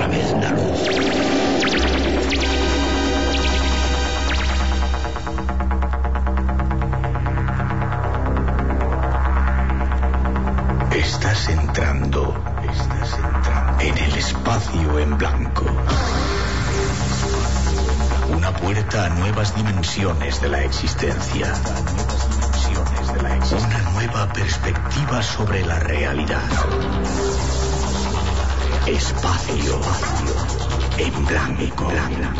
vez la luz. Estás entrando en el espacio en blanco. Una puerta a nuevas dimensiones de la existencia. Una nueva perspectiva sobre la realidad. Espacio en blanco.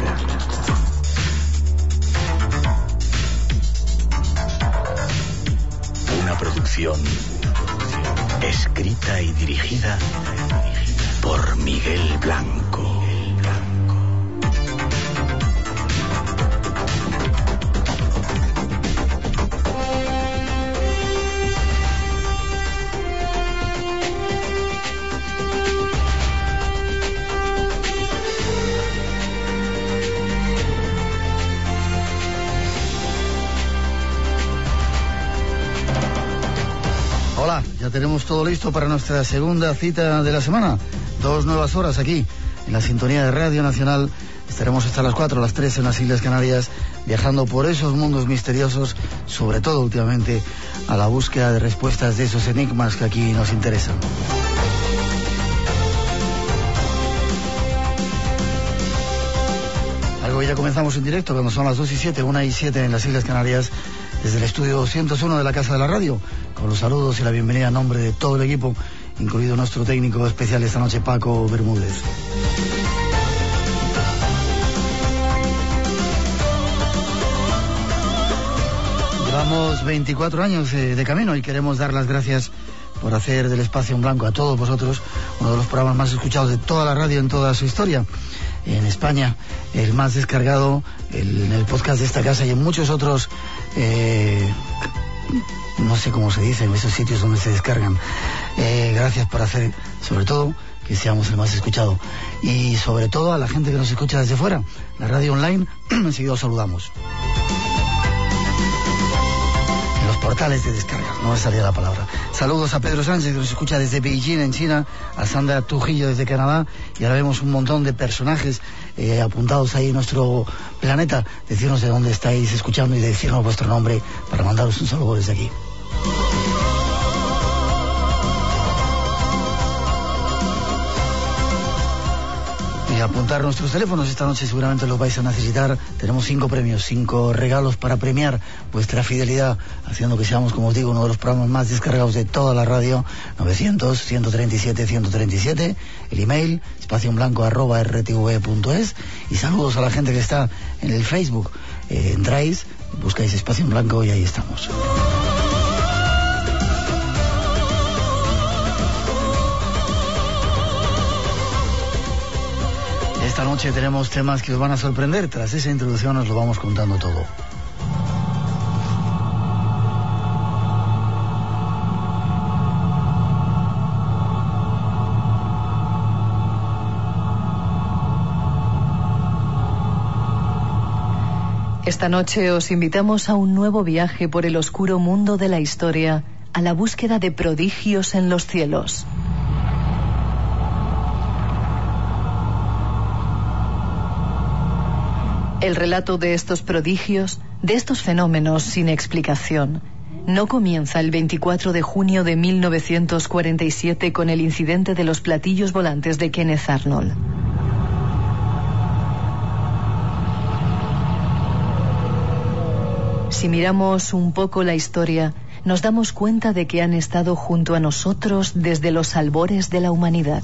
Una producción escrita y dirigida por Miguel Blanco. Hola, ya tenemos todo listo para nuestra segunda cita de la semana. 2 nuevas horas aquí, en la sintonía de Radio Nacional. Estaremos hasta las 4, las 3 en las Islas Canarias, viajando por esos mundos misteriosos, sobre todo últimamente a la búsqueda de respuestas de esos enigmas que aquí nos interesan. Algo que ya comenzamos en directo cuando son las 2:07, 1:07 en las Islas Canarias, desde el estudio 201 de la Casa de la Radio, con los saludos y la bienvenida a nombre de todo el equipo, incluido nuestro técnico especial esta noche, Paco Bermúdez. Llevamos 24 años de camino y queremos dar las gracias por hacer del Espacio en Blanco a todos vosotros uno de los programas más escuchados de toda la radio en toda su historia. En España, el más descargado en el podcast de esta casa y en muchos otros, no sé cómo se dice, en esos sitios donde se descargan. Gracias por hacer, sobre todo, que seamos el más escuchado. Y sobre todo a la gente que nos escucha desde fuera, la radio online, enseguida os saludamos. En los portales de descarga, no me salía la palabra. Saludos a Pedro Sánchez, que nos escucha desde Beijing, en China, a Sandra Trujillo desde Canadá, y ahora vemos un montón de personajes apuntados ahí en nuestro planeta. Decirnos de dónde estáis escuchando y decirnos vuestro nombre para mandaros un saludo desde aquí. Y apuntar nuestros teléfonos, esta noche seguramente los vais a necesitar. Tenemos 5 premios, 5 regalos para premiar vuestra fidelidad, haciendo que seamos, como os digo, uno de los programas más descargados de toda la radio. 900-137-137, el email espacioenblanco@rtv.es, y saludos a la gente que está en el Facebook. Entráis, buscáis Espacio en Blanco y ahí estamos. Esta noche tenemos temas que os van a sorprender. Tras esa introducción os lo vamos contando todo. Esta noche os invitamos a un nuevo viaje por el oscuro mundo de la historia, a la búsqueda de prodigios en los cielos. El relato de estos prodigios, de estos fenómenos sin explicación, no comienza el 24 de junio de 1947 con el incidente de los platillos volantes de Kenneth Arnold. Si miramos un poco la historia, nos damos cuenta de que han estado junto a nosotros desde los albores de la humanidad.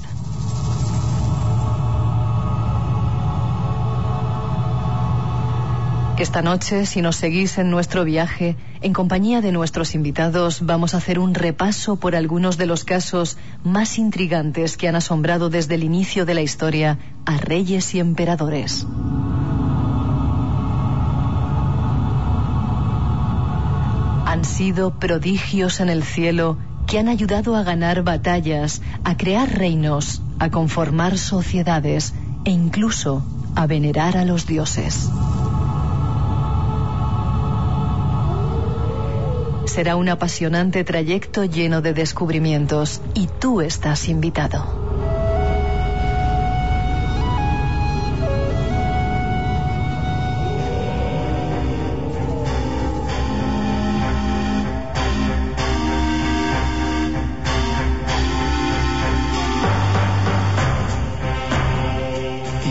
Esta noche, si nos seguís en nuestro viaje, en compañía de nuestros invitados, vamos a hacer un repaso por algunos de los casos más intrigantes que han asombrado desde el inicio de la historia a reyes y emperadores. Han sido prodigios en el cielo que han ayudado a ganar batallas, a crear reinos, a conformar sociedades e incluso a venerar a los dioses. Será un apasionante trayecto lleno de descubrimientos y tú estás invitado.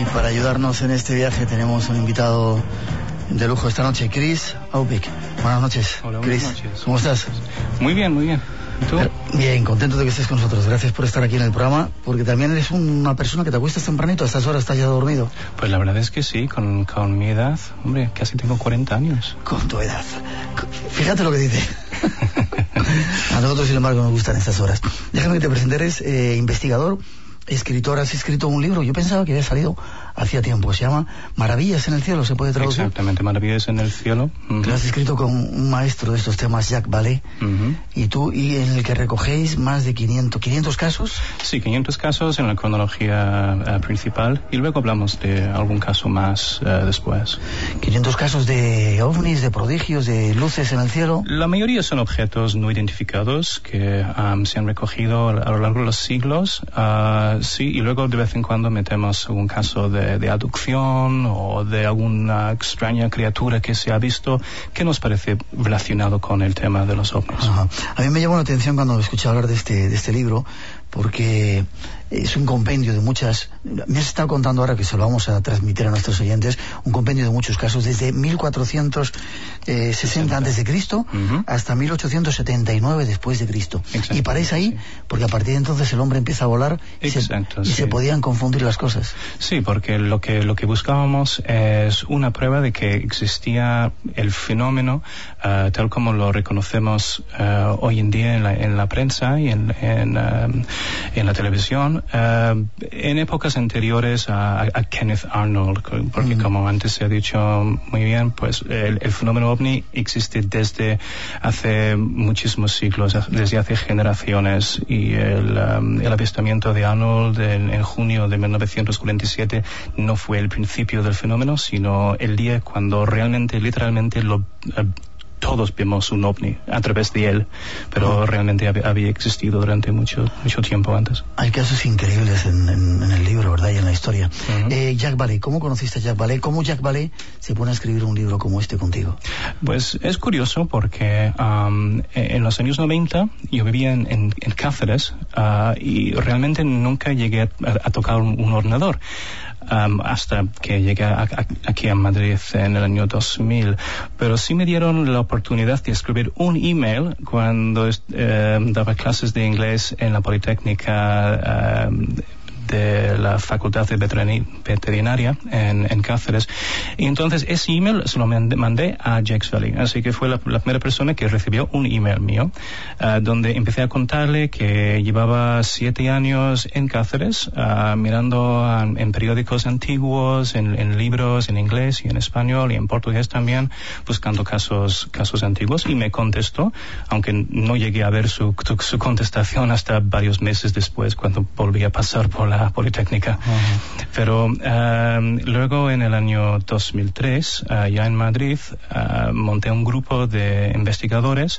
para ayudarnos en este viaje tenemos un invitado de lujo esta noche, Chris Aupik. Buenas noches. Hola, Chris. buenas noches. ¿Cómo estás? Muy bien, muy bien. ¿Y tú? Bien, contento de que estés con nosotros. Gracias por estar aquí en el programa, porque también eres una persona que te acuestas tempranito, a estas horas estás ya dormido. Pues la verdad es que sí, con mi edad, hombre, casi tengo 40 años. Con tu edad. Fíjate lo que dice. A nosotros, sin embargo, nos gustan estas horas. Déjame que te presente, eres investigador, escritor, has escrito un libro, yo pensaba que había salido hacía tiempo, se llama Maravillas en el cielo, ¿se puede traducir? Exactamente, Maravillas en el cielo. Lo has escrito con un maestro de estos temas, Jacques Vallée, y en el que recogéis más de 500 casos. Sí, 500 casos en la cronología principal, y luego hablamos de algún caso más después. 500 casos de ovnis, de prodigios, de luces en el cielo. La mayoría son objetos no identificados que se han recogido a lo largo de los siglos. Sí, y luego de vez en cuando metemos algún caso de aducción o de alguna extraña criatura que se ha visto que nos parece relacionado con el tema de los ovnis. Ajá. A mí me llamó la atención cuando escuché hablar de este libro, porque es un compendio de muchas... Me has estado contando ahora, que se lo vamos a transmitir a nuestros oyentes, un compendio de muchos casos desde 1460 a.C. hasta 1879 después de Cristo. Exacto, y paráis ahí, sí. Porque a partir de entonces el hombre empieza a volar y se podían confundir las cosas. Sí, porque lo que buscábamos es una prueba de que existía el fenómeno tal como lo reconocemos hoy en día en la prensa y en la televisión, en épocas anteriores a Kenneth Arnold, porque como antes se ha dicho muy bien, pues el fenómeno ovni existe desde hace muchísimos siglos, desde hace generaciones, y el avistamiento de Arnold en junio de 1947 no fue el principio del fenómeno, sino el día cuando realmente, literalmente, todos vimos un ovni a través de él, pero realmente había existido durante mucho tiempo antes. Hay casos increíbles en el libro, ¿verdad? Y en la historia. Jacques Vallée, ¿cómo conociste a Jacques Vallée? ¿Cómo Jacques Vallée se pone a escribir un libro como este contigo? Pues es curioso porque en los años 90 yo vivía en Cáceres y realmente nunca llegué a tocar un ordenador. Hasta que llegué aquí a Madrid en el año 2000, pero sí me dieron la oportunidad de escribir un email cuando daba clases de inglés en la Politécnica de la Facultad de Veterinaria en Cáceres, y entonces ese email se lo mandé a Jacques Vallée, así que fue la primera persona que recibió un email mío, donde empecé a contarle que llevaba 7 años en Cáceres, mirando en periódicos antiguos, en libros en inglés y en español y en portugués también, buscando casos antiguos, y me contestó, aunque no llegué a ver su contestación hasta varios meses después, cuando volví a pasar por la Politécnica. Pero luego en el año 2003, ya en Madrid, monté un grupo de investigadores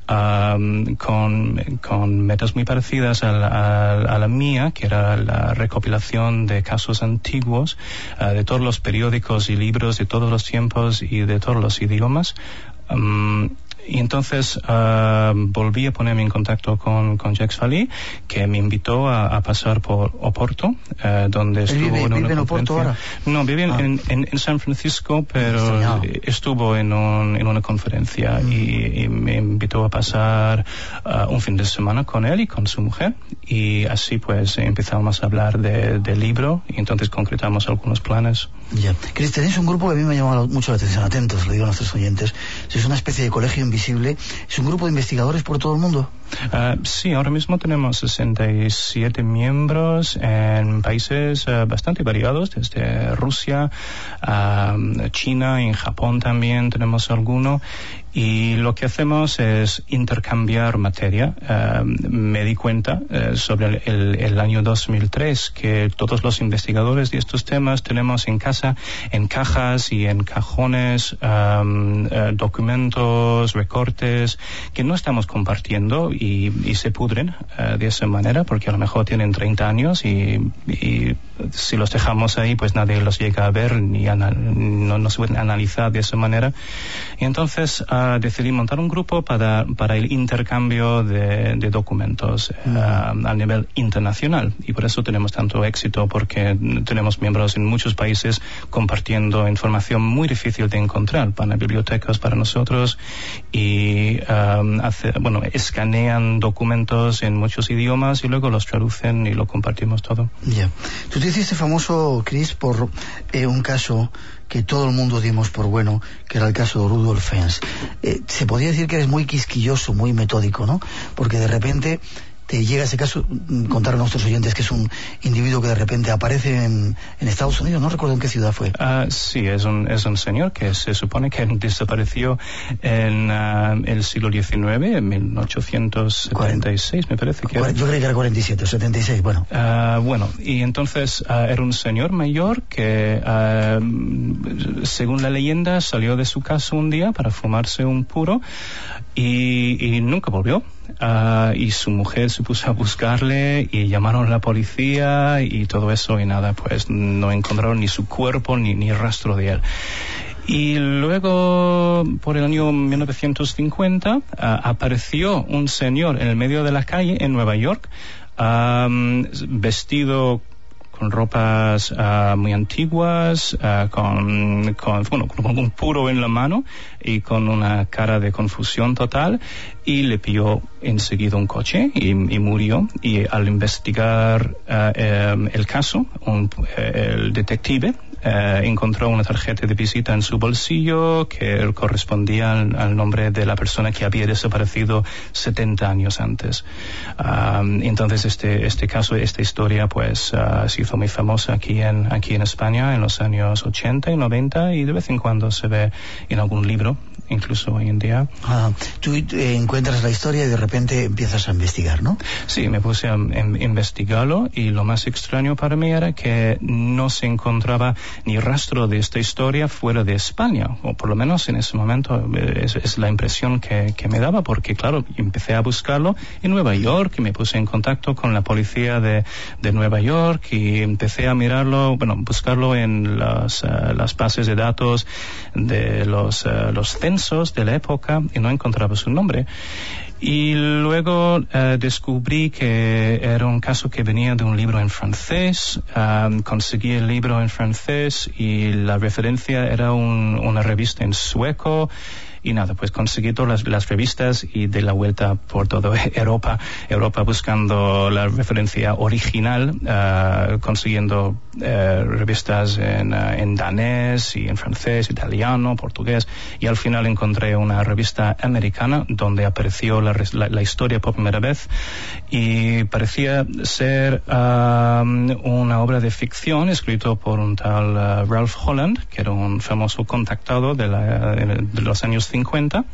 con metas muy parecidas a la mía, que era la recopilación de casos antiguos de todos los periódicos y libros de todos los tiempos y de todos los idiomas. Y entonces volví a ponerme en contacto con Jacques Vallée, que me invitó a pasar por Oporto, donde estuvo en una ¿Vive en Oporto ahora? No, vive en San Francisco, pero estuvo en una conferencia y me invitó a pasar un fin de semana con él y con su mujer, y así pues empezamos a hablar del libro, y entonces concretamos algunos planes. Ya. Chris, tenéis un grupo que a mí me ha llamado mucho la atención, atentos, le digo a nuestros oyentes. Es una especie de colegio invisible, es un grupo de investigadores por todo el mundo. Sí, ahora mismo tenemos 67 miembros en países bastante variados, desde Rusia, China, y en Japón también tenemos alguno. Y lo que hacemos es intercambiar materia. Me di cuenta sobre el año 2003 que todos los investigadores de estos temas tenemos en casa, en cajas y en cajones, documentos, recortes que no estamos compartiendo, y se pudren de esa manera, porque a lo mejor tienen 30 años y si los dejamos ahí, pues nadie los llega a ver ni no se pueden analizar de esa manera. Y entonces decidí montar un grupo para el intercambio de documentos a nivel internacional, y por eso tenemos tanto éxito, porque tenemos miembros en muchos países compartiendo información muy difícil de encontrar. Van a bibliotecas para nosotros y escanean documentos en muchos idiomas y luego los traducen y lo compartimos todo. Ya. Tú te hiciste famoso, Chris, por un caso que todo el mundo dimos por bueno, que era el caso de Rudolf Fens. Se podría decir que eres muy quisquilloso, muy metódico, ¿no? Porque de repente te llega ese caso, contar a nuestros oyentes que es un individuo que de repente aparece en Estados Unidos, no recuerdo en qué ciudad fue. Sí, es un señor que se supone que desapareció en el siglo XIX, en 1876, me parece que era. Yo creí que era 47, 76, bueno. Y entonces era un señor mayor que, según la leyenda, salió de su casa un día para fumarse un puro y nunca volvió. Y su mujer se puso a buscarle y llamaron a la policía y todo eso, y nada, pues no encontraron ni su cuerpo ni rastro de él. Y luego, por el año 1950, apareció un señor en el medio de la calle en Nueva York, vestido con ropas muy antiguas, con un puro en la mano y con una cara de confusión total, y le pilló enseguida un coche y murió. Y al investigar el caso, el detective encontró una tarjeta de visita en su bolsillo que correspondía al nombre de la persona que había desaparecido 70 años antes. Entonces este caso, esta historia, pues se hizo muy famosa aquí en España en los años 80 y 90, y de vez en cuando se ve en algún libro, incluso hoy en día. Tú encuentras la historia y de repente empiezas a investigar, ¿no? Sí, me puse a investigarlo, y lo más extraño para mí era que no se encontraba ni rastro de esta historia fuera de España, o por lo menos en ese momento es la impresión que me daba, porque claro, empecé a buscarlo en Nueva York y me puse en contacto con la policía de Nueva York y empecé a buscarlo en las bases de datos de los censos de la época, y no encontraba su nombre. Y luego descubrí que era un caso que venía de un libro en francés. Conseguí el libro en francés y la referencia era una revista en sueco. Y nada, pues conseguí todas las revistas y de la vuelta por toda Europa buscando la referencia original, consiguiendo revistas en danés y en francés, italiano, portugués, y al final encontré una revista americana donde apareció la historia por primera vez, y parecía ser una obra de ficción escrito por un tal Ralph Holland, que era un famoso contactado de los años 50.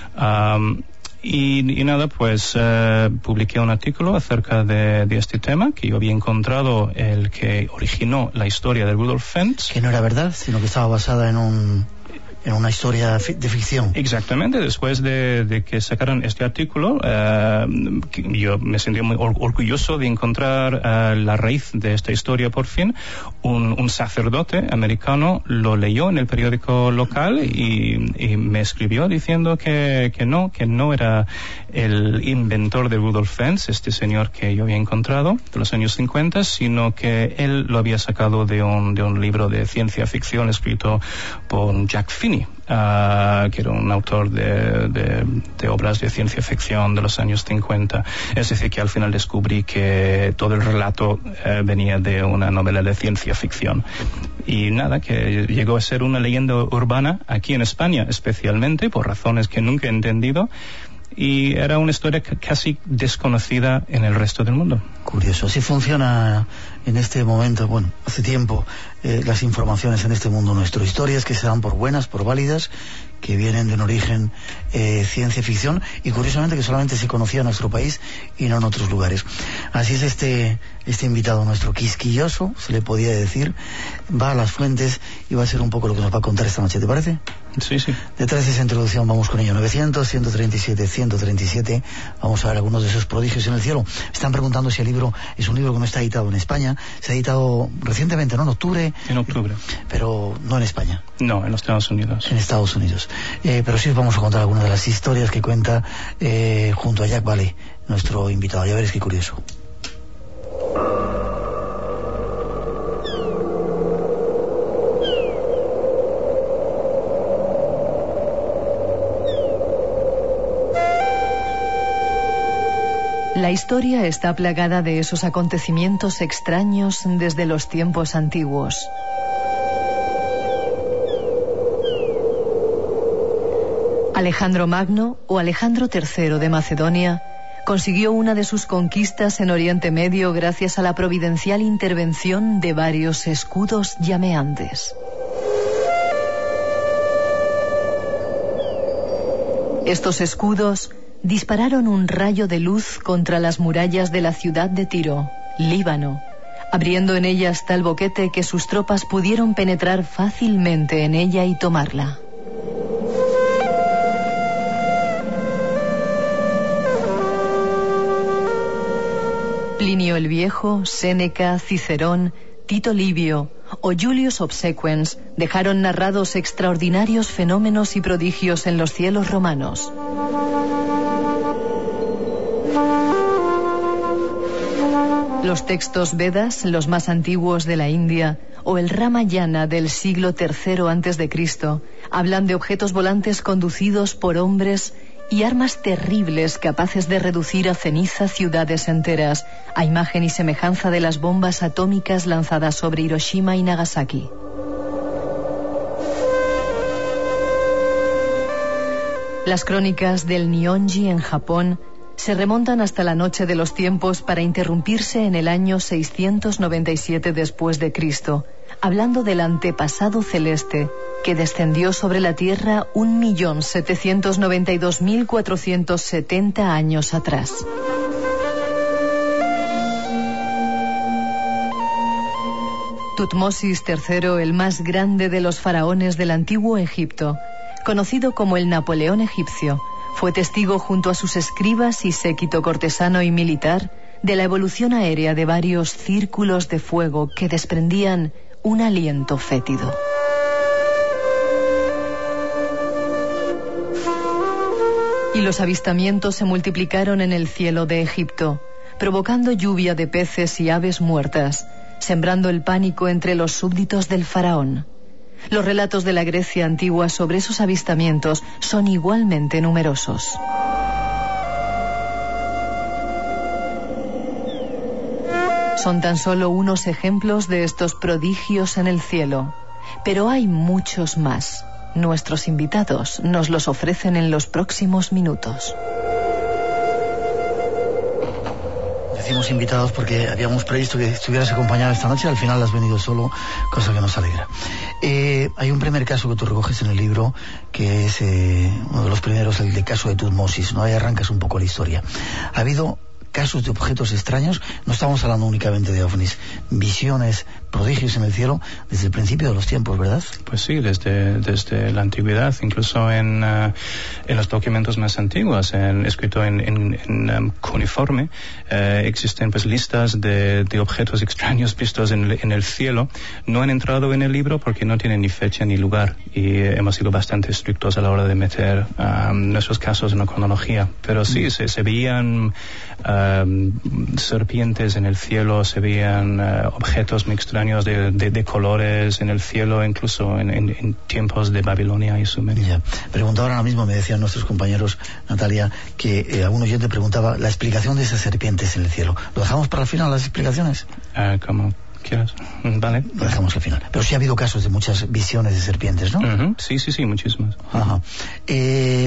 Y nada, pues publiqué un artículo acerca de este tema, que yo había encontrado el que originó la historia de Rudolf Fens. Que no era verdad, sino que estaba basada en una historia de ficción. Exactamente. Después de que sacaron este artículo, yo me sentí muy orgulloso de encontrar la raíz de esta historia por fin. Un sacerdote americano lo leyó en el periódico local y me escribió diciendo que no era el inventor de Rudolf Fens, este señor que yo había encontrado de los años 50, sino que él lo había sacado de un libro de ciencia ficción escrito por Jack Finney, que era un autor de obras de ciencia ficción de los años 50. Es decir, que al final descubrí que todo el relato venía de una novela de ciencia ficción. Y nada, que llegó a ser una leyenda urbana aquí en España, especialmente por razones que nunca he entendido. Y era una historia casi desconocida en el resto del mundo. Curioso. Así funciona en este momento, bueno, hace tiempo, las informaciones en este mundo nuestro, historias que se dan por buenas, por válidas, que vienen de un origen ciencia ficción y curiosamente que solamente se conocía en nuestro país y no en otros lugares. Así es este invitado nuestro, quisquilloso, se le podía decir, va a las fuentes y va a ser un poco lo que nos va a contar esta noche, ¿te parece? Sí, sí. Detrás de esa introducción vamos con ello. 900, 137, 137. Vamos a ver algunos de esos prodigios en el cielo. Están preguntando si el libro es un libro que no está editado en España. Se ha editado recientemente, ¿no? En octubre. En octubre. Pero no en España. No, en los Estados Unidos. En Estados Unidos. Pero sí os vamos a contar algunas de las historias que cuenta junto a Jack Valley, nuestro invitado. Ya veréis qué curioso. La historia está plagada de esos acontecimientos extraños desde los tiempos antiguos. Alejandro Magno, o Alejandro III de Macedonia, consiguió una de sus conquistas en Oriente Medio gracias a la providencial intervención de varios escudos llameantes. Estos escudos dispararon un rayo de luz contra las murallas de la ciudad de Tiro, Líbano, abriendo en ellas tal boquete que sus tropas pudieron penetrar fácilmente en ella y tomarla. Plinio el Viejo, Séneca, Cicerón, Tito Livio o Julius Obsequens dejaron narrados extraordinarios fenómenos y prodigios en los cielos romanos. Los textos Vedas, los más antiguos de la India, o el Ramayana del siglo III a.C., hablan de objetos volantes conducidos por hombres y armas terribles capaces de reducir a ceniza ciudades enteras, a imagen y semejanza de las bombas atómicas lanzadas sobre Hiroshima y Nagasaki. Las crónicas del Nihonji en Japón se remontan hasta la noche de los tiempos para interrumpirse en el año 697 después de Cristo, hablando del antepasado celeste que descendió sobre la Tierra 1.792.470 años atrás. Tutmosis III, el más grande de los faraones del antiguo Egipto, conocido como el Napoleón egipcio, fue testigo junto a sus escribas y séquito cortesano y militar de la evolución aérea de varios círculos de fuego que desprendían un aliento fétido. Y los avistamientos se multiplicaron en el cielo de Egipto, provocando lluvia de peces y aves muertas, sembrando el pánico entre los súbditos del faraón. Los relatos de la Grecia antigua sobre esos avistamientos son igualmente numerosos. Son tan solo unos ejemplos de estos prodigios en el cielo, pero hay muchos más. Nuestros invitados nos los ofrecen en los próximos minutos. Decimos invitados porque habíamos previsto que estuvieras acompañada esta noche, al final has venido solo, cosa que nos alegra. Hay un primer caso que tú recoges en el libro, que es uno de los primeros, el de caso de Tutmosis, ¿no? Ahí arrancas un poco la historia. Ha habido casos de objetos extraños, no estamos hablando únicamente de ovnis, visiones, prodigios en el cielo desde el principio de los tiempos, ¿verdad? Pues sí, desde la antigüedad, incluso en los documentos más antiguos, escrito en cuneiforme, existen pues listas de objetos extraños vistos en el cielo. No han entrado en el libro porque no tienen ni fecha ni lugar y hemos sido bastante estrictos a la hora de meter nuestros casos en la cronología. Pero sí, se veían serpientes en el cielo, se veían objetos muy extraños de colores en el cielo, incluso en tiempos de Babilonia y Sumeria. Ya. Preguntaban ahora mismo, me decían nuestros compañeros, Natalia, que algún oyente preguntaba la explicación de esas serpientes en el cielo. ¿Lo dejamos para el final, las explicaciones? Como quieras. Vale. Lo dejamos al final. Pero sí ha habido casos de muchas visiones de serpientes, ¿no? Uh-huh. Sí, muchísimas. Ajá.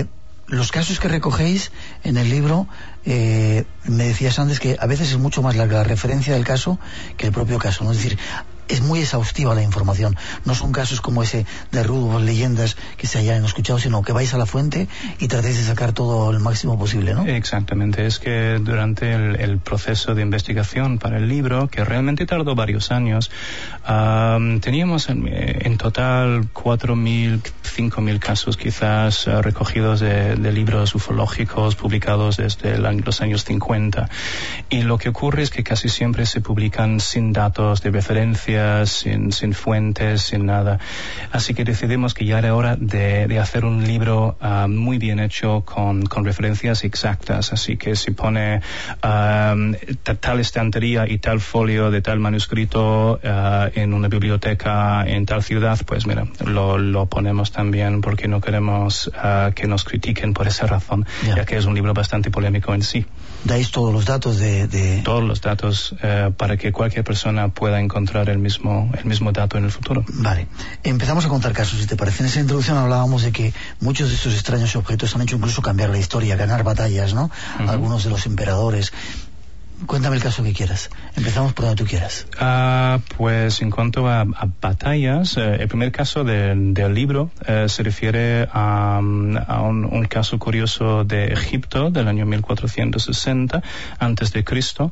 los casos que recogéis en el libro, me decías antes que a veces es mucho más larga la referencia del caso que el propio caso, ¿no? Es decir, es muy exhaustiva la información. No son casos como ese de rudos, leyendas que se hayan escuchado, sino que vais a la fuente y tratéis de sacar todo el máximo posible, ¿no? Exactamente. Es que durante el proceso de investigación para el libro, que realmente tardó varios años, teníamos en total 4.000, 5.000 casos quizás recogidos de libros ufológicos publicados desde los años 50. Y lo que ocurre es que casi siempre se publican sin datos de referencia, sin fuentes, sin nada. Así que decidimos que ya era hora de hacer un libro muy bien hecho con referencias exactas. Así que si pone tal estantería y tal folio de tal manuscrito en una biblioteca en tal ciudad, pues mira, lo ponemos también porque no queremos que nos critiquen por esa razón, ya que es un libro bastante polémico en sí. Dais todos los datos de... Todos los datos para que cualquier persona pueda encontrar el mismo dato en el futuro. Vale. Empezamos a contar casos, si te parece. En esa introducción hablábamos de que muchos de estos extraños objetos han hecho incluso cambiar la historia, ganar batallas, ¿no? Uh-huh. Algunos de los emperadores. Cuéntame el caso que quieras. Empezamos por donde tú quieras. Pues en cuanto a batallas, el primer caso del libro se refiere a un caso curioso de Egipto del año 1460 antes de Cristo,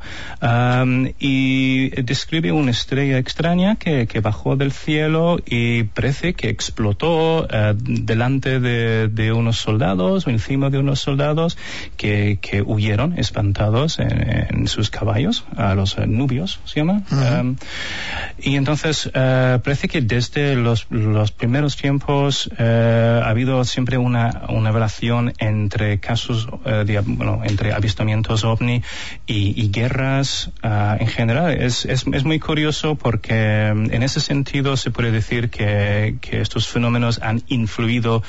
y describe una estrella extraña que bajó del cielo y parece que explotó delante de unos soldados o encima de unos soldados que huyeron espantados en sus caballos, a los nubios se llama. Uh-huh. Y entonces parece que desde los primeros tiempos ha habido siempre una relación entre casos entre avistamientos ovni y guerras en general. Es muy curioso porque en ese sentido se puede decir que estos fenómenos han influido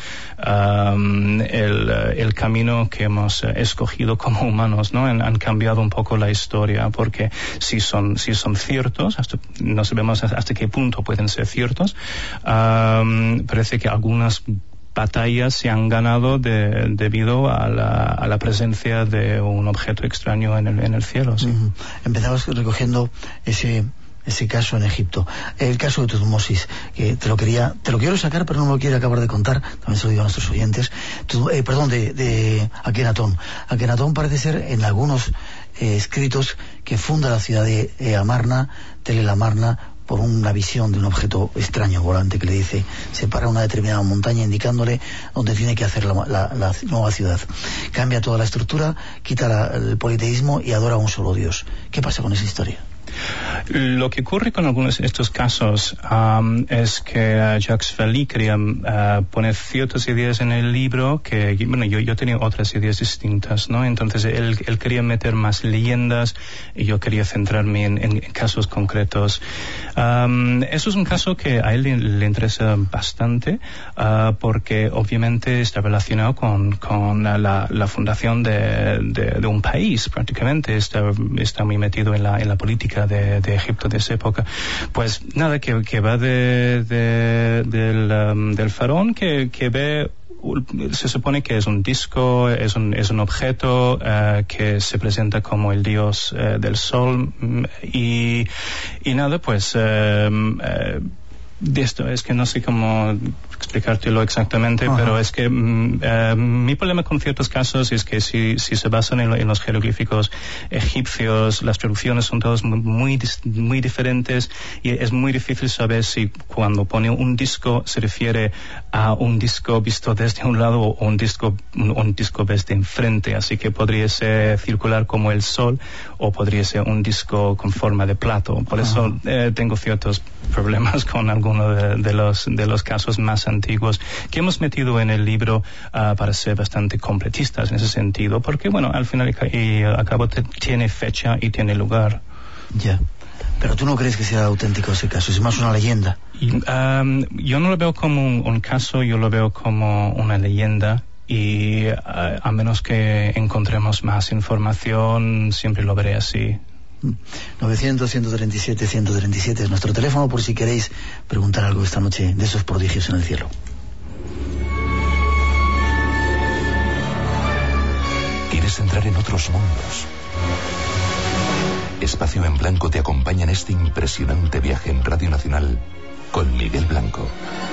el camino que hemos escogido como humanos, ¿no? Han cambiado un poco la historia, porque si son ciertos, no sabemos hasta qué punto pueden ser ciertos, parece que algunas batallas se han ganado debido a la presencia de un objeto extraño en el cielo. ¿Sí? Uh-huh. Empezamos recogiendo ese caso en Egipto. El caso de Tutmosis, que te lo quiero sacar, pero no me lo quiero acabar de contar, también se lo digo a nuestros oyentes. De Akenatón. Akenatón parece ser, en algunos escritos, que funda la ciudad de Amarna, Tel el Amarna, por una visión de un objeto extraño volante que le dice, se para una determinada montaña indicándole dónde tiene que hacer la nueva ciudad. Cambia toda la estructura, quita el politeísmo y adora a un solo Dios. ¿Qué pasa con esa historia? Lo que ocurre con algunos de estos casos es que Jacques Vallée quería poner ciertas ideas en el libro que, bueno, yo tenía otras ideas distintas, ¿no? Entonces él quería meter más leyendas y yo quería centrarme en casos concretos. Eso es un caso que a él le interesa bastante porque obviamente está relacionado con la fundación de un país, prácticamente está muy metido en la política de Egipto de esa época. Pues nada, que va del faraón que ve, se supone que es un disco, es un objeto que se presenta como el dios del sol, y nada, pues de esto es que no sé cómo explicártelo exactamente. Ajá. Pero es que mi problema con ciertos casos es que si se basan en los jeroglíficos egipcios, las traducciones son todas muy diferentes y es muy difícil saber si cuando pone un disco se refiere a un disco visto desde un lado o un disco desde enfrente. Así que podría ser circular como el sol o podría ser un disco con forma de plato. Por eso tengo ciertos problemas con algunos de los casos más antiguos que hemos metido en el libro para ser bastante completistas en ese sentido, porque bueno, al final y al cabo tiene fecha y tiene lugar. Ya. Pero tú no crees que sea auténtico ese caso, es más una leyenda. Yo no lo veo como un caso, yo lo veo como una leyenda. Y a menos que encontremos más información, siempre lo veré así. 900-137-137 es nuestro teléfono por si queréis preguntar algo esta noche de esos prodigios en el cielo. puedes entrar en otros mundos. Espacio en Blanco te acompaña en este impresionante viaje en Radio Nacional con Miguel Blanco.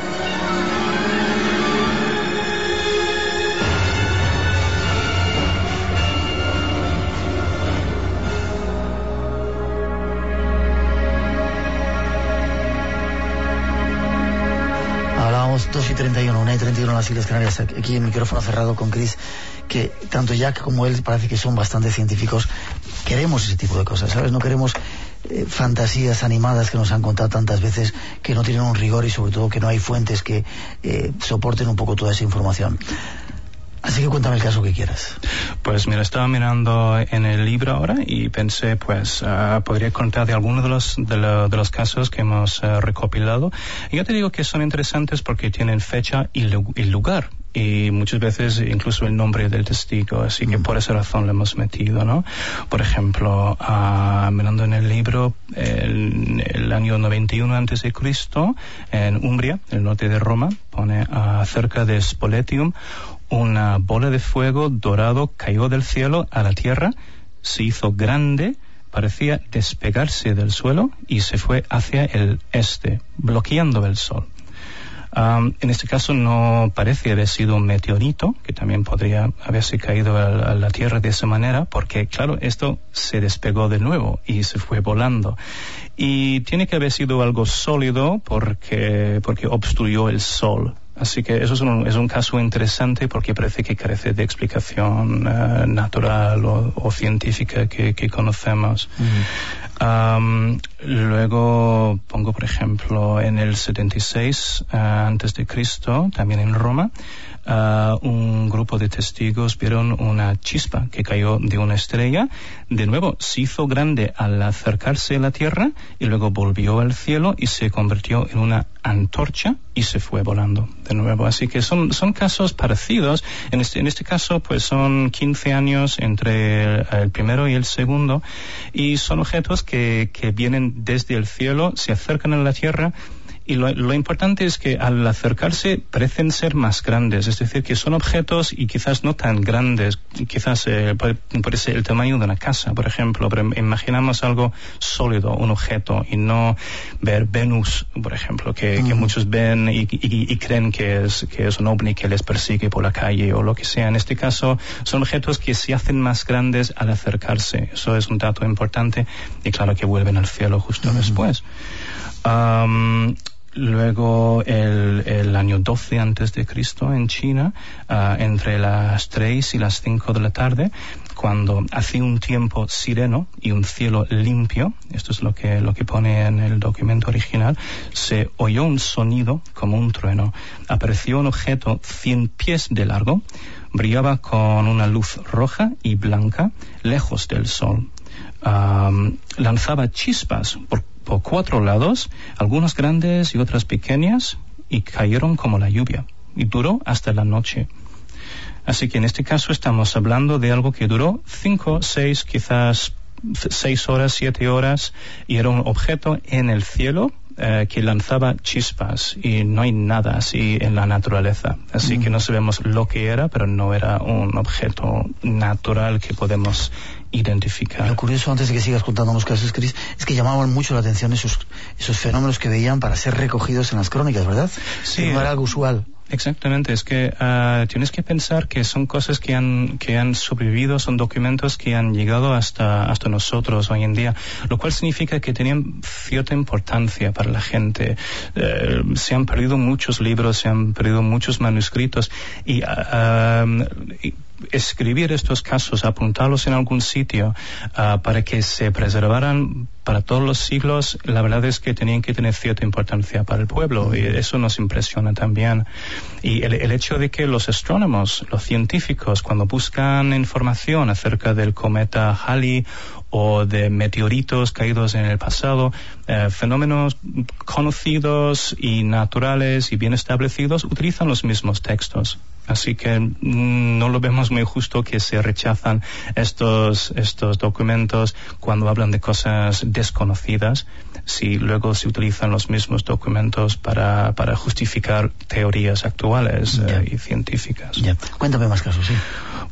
Hablábamos 2:31, 1:31 en las Islas Canarias, aquí en micrófono cerrado con Chris, que tanto Jack como él parece que son bastante científicos. Queremos ese tipo de cosas, ¿sabes? No queremos fantasías animadas que nos han contado tantas veces, que no tienen un rigor y sobre todo que no hay fuentes que soporten un poco toda esa información. Así que cuéntame el caso que quieras. Pues mira, estaba mirando en el libro ahora y pensé, pues, podría contar de algunos de los casos que hemos recopilado. Y yo te digo que son interesantes porque tienen fecha y lugar. Y muchas veces incluso el nombre del testigo, así que por esa razón lo hemos metido, ¿no? Por ejemplo, mirando en el libro, el año 91 a.C., en Umbria, el norte de Roma, pone cerca de Spoletium, una bola de fuego dorado cayó del cielo a la tierra, se hizo grande, parecía despegarse del suelo y se fue hacia el este, bloqueando el sol. En este caso no parece haber sido un meteorito, que también podría haberse caído a la Tierra de esa manera, porque claro, esto se despegó de nuevo y se fue volando. Y tiene que haber sido algo sólido porque obstruyó el sol. Así que eso es un caso interesante porque parece que carece de explicación natural o científica que conocemos. Luego pongo, por ejemplo, en el 76 antes de Cristo, también en Roma, un grupo de testigos vieron una chispa que cayó de una estrella. De nuevo, se hizo grande al acercarse a la Tierra y luego volvió al cielo y se convirtió en una antorcha y se fue volando de nuevo. Así que son casos parecidos. En este caso, pues son 15 años entre el primero y el segundo y son objetos que vienen desde el cielo, se acercan a la Tierra. Y lo importante es que al acercarse parecen ser más grandes, es decir, que son objetos y quizás no tan grandes, quizás puede ser el tamaño de una casa, por ejemplo, pero imaginamos algo sólido, un objeto, y no ver Venus, por ejemplo, que muchos ven y creen que es un ovni que les persigue por la calle o lo que sea. En este caso son objetos que se hacen más grandes al acercarse, eso es un dato importante, y claro que vuelven al cielo justo después. Luego el año 12 antes de Cristo en China, entre las 3 y las 5 de la tarde, cuando hacía un tiempo sereno y un cielo limpio, esto es lo que pone en el documento original, se oyó un sonido como un trueno. Apareció un objeto 100 pies de largo, brillaba con una luz roja y blanca, lejos del sol. Lanzaba chispas por 4 lados, algunas grandes y otras pequeñas, y cayeron como la lluvia, y duró hasta la noche. Así que en este caso estamos hablando de algo que duró 5, 6, quizás 6 horas, 7 horas, y era un objeto en el cielo que lanzaba chispas, y no hay nada así en la naturaleza. Así que no sabemos lo que era, pero no era un objeto natural que podemos identificar. Lo curioso, antes de que sigas contando los casos, Chris, es que llamaban mucho la atención esos fenómenos que veían para ser recogidos en las crónicas, ¿verdad? Sí. No era algo usual. Exactamente, es que tienes que pensar que son cosas que han sobrevivido, son documentos que han llegado hasta nosotros hoy en día, lo cual significa que tenían cierta importancia para la gente. Se han perdido muchos libros, se han perdido muchos manuscritos y escribir estos casos, apuntarlos en algún sitio para que se preservaran para todos los siglos, la verdad es que tenían que tener cierta importancia para el pueblo, y eso nos impresiona también. Y el hecho de que los astrónomos, los científicos, cuando buscan información acerca del cometa Halley o de meteoritos caídos en el pasado, fenómenos conocidos y naturales y bien establecidos, utilizan los mismos textos. Así que no lo vemos muy justo que se rechazan estos documentos cuando hablan de cosas desconocidas, si luego se utilizan los mismos documentos para justificar teorías actuales y científicas. Cuéntame más casos, sí.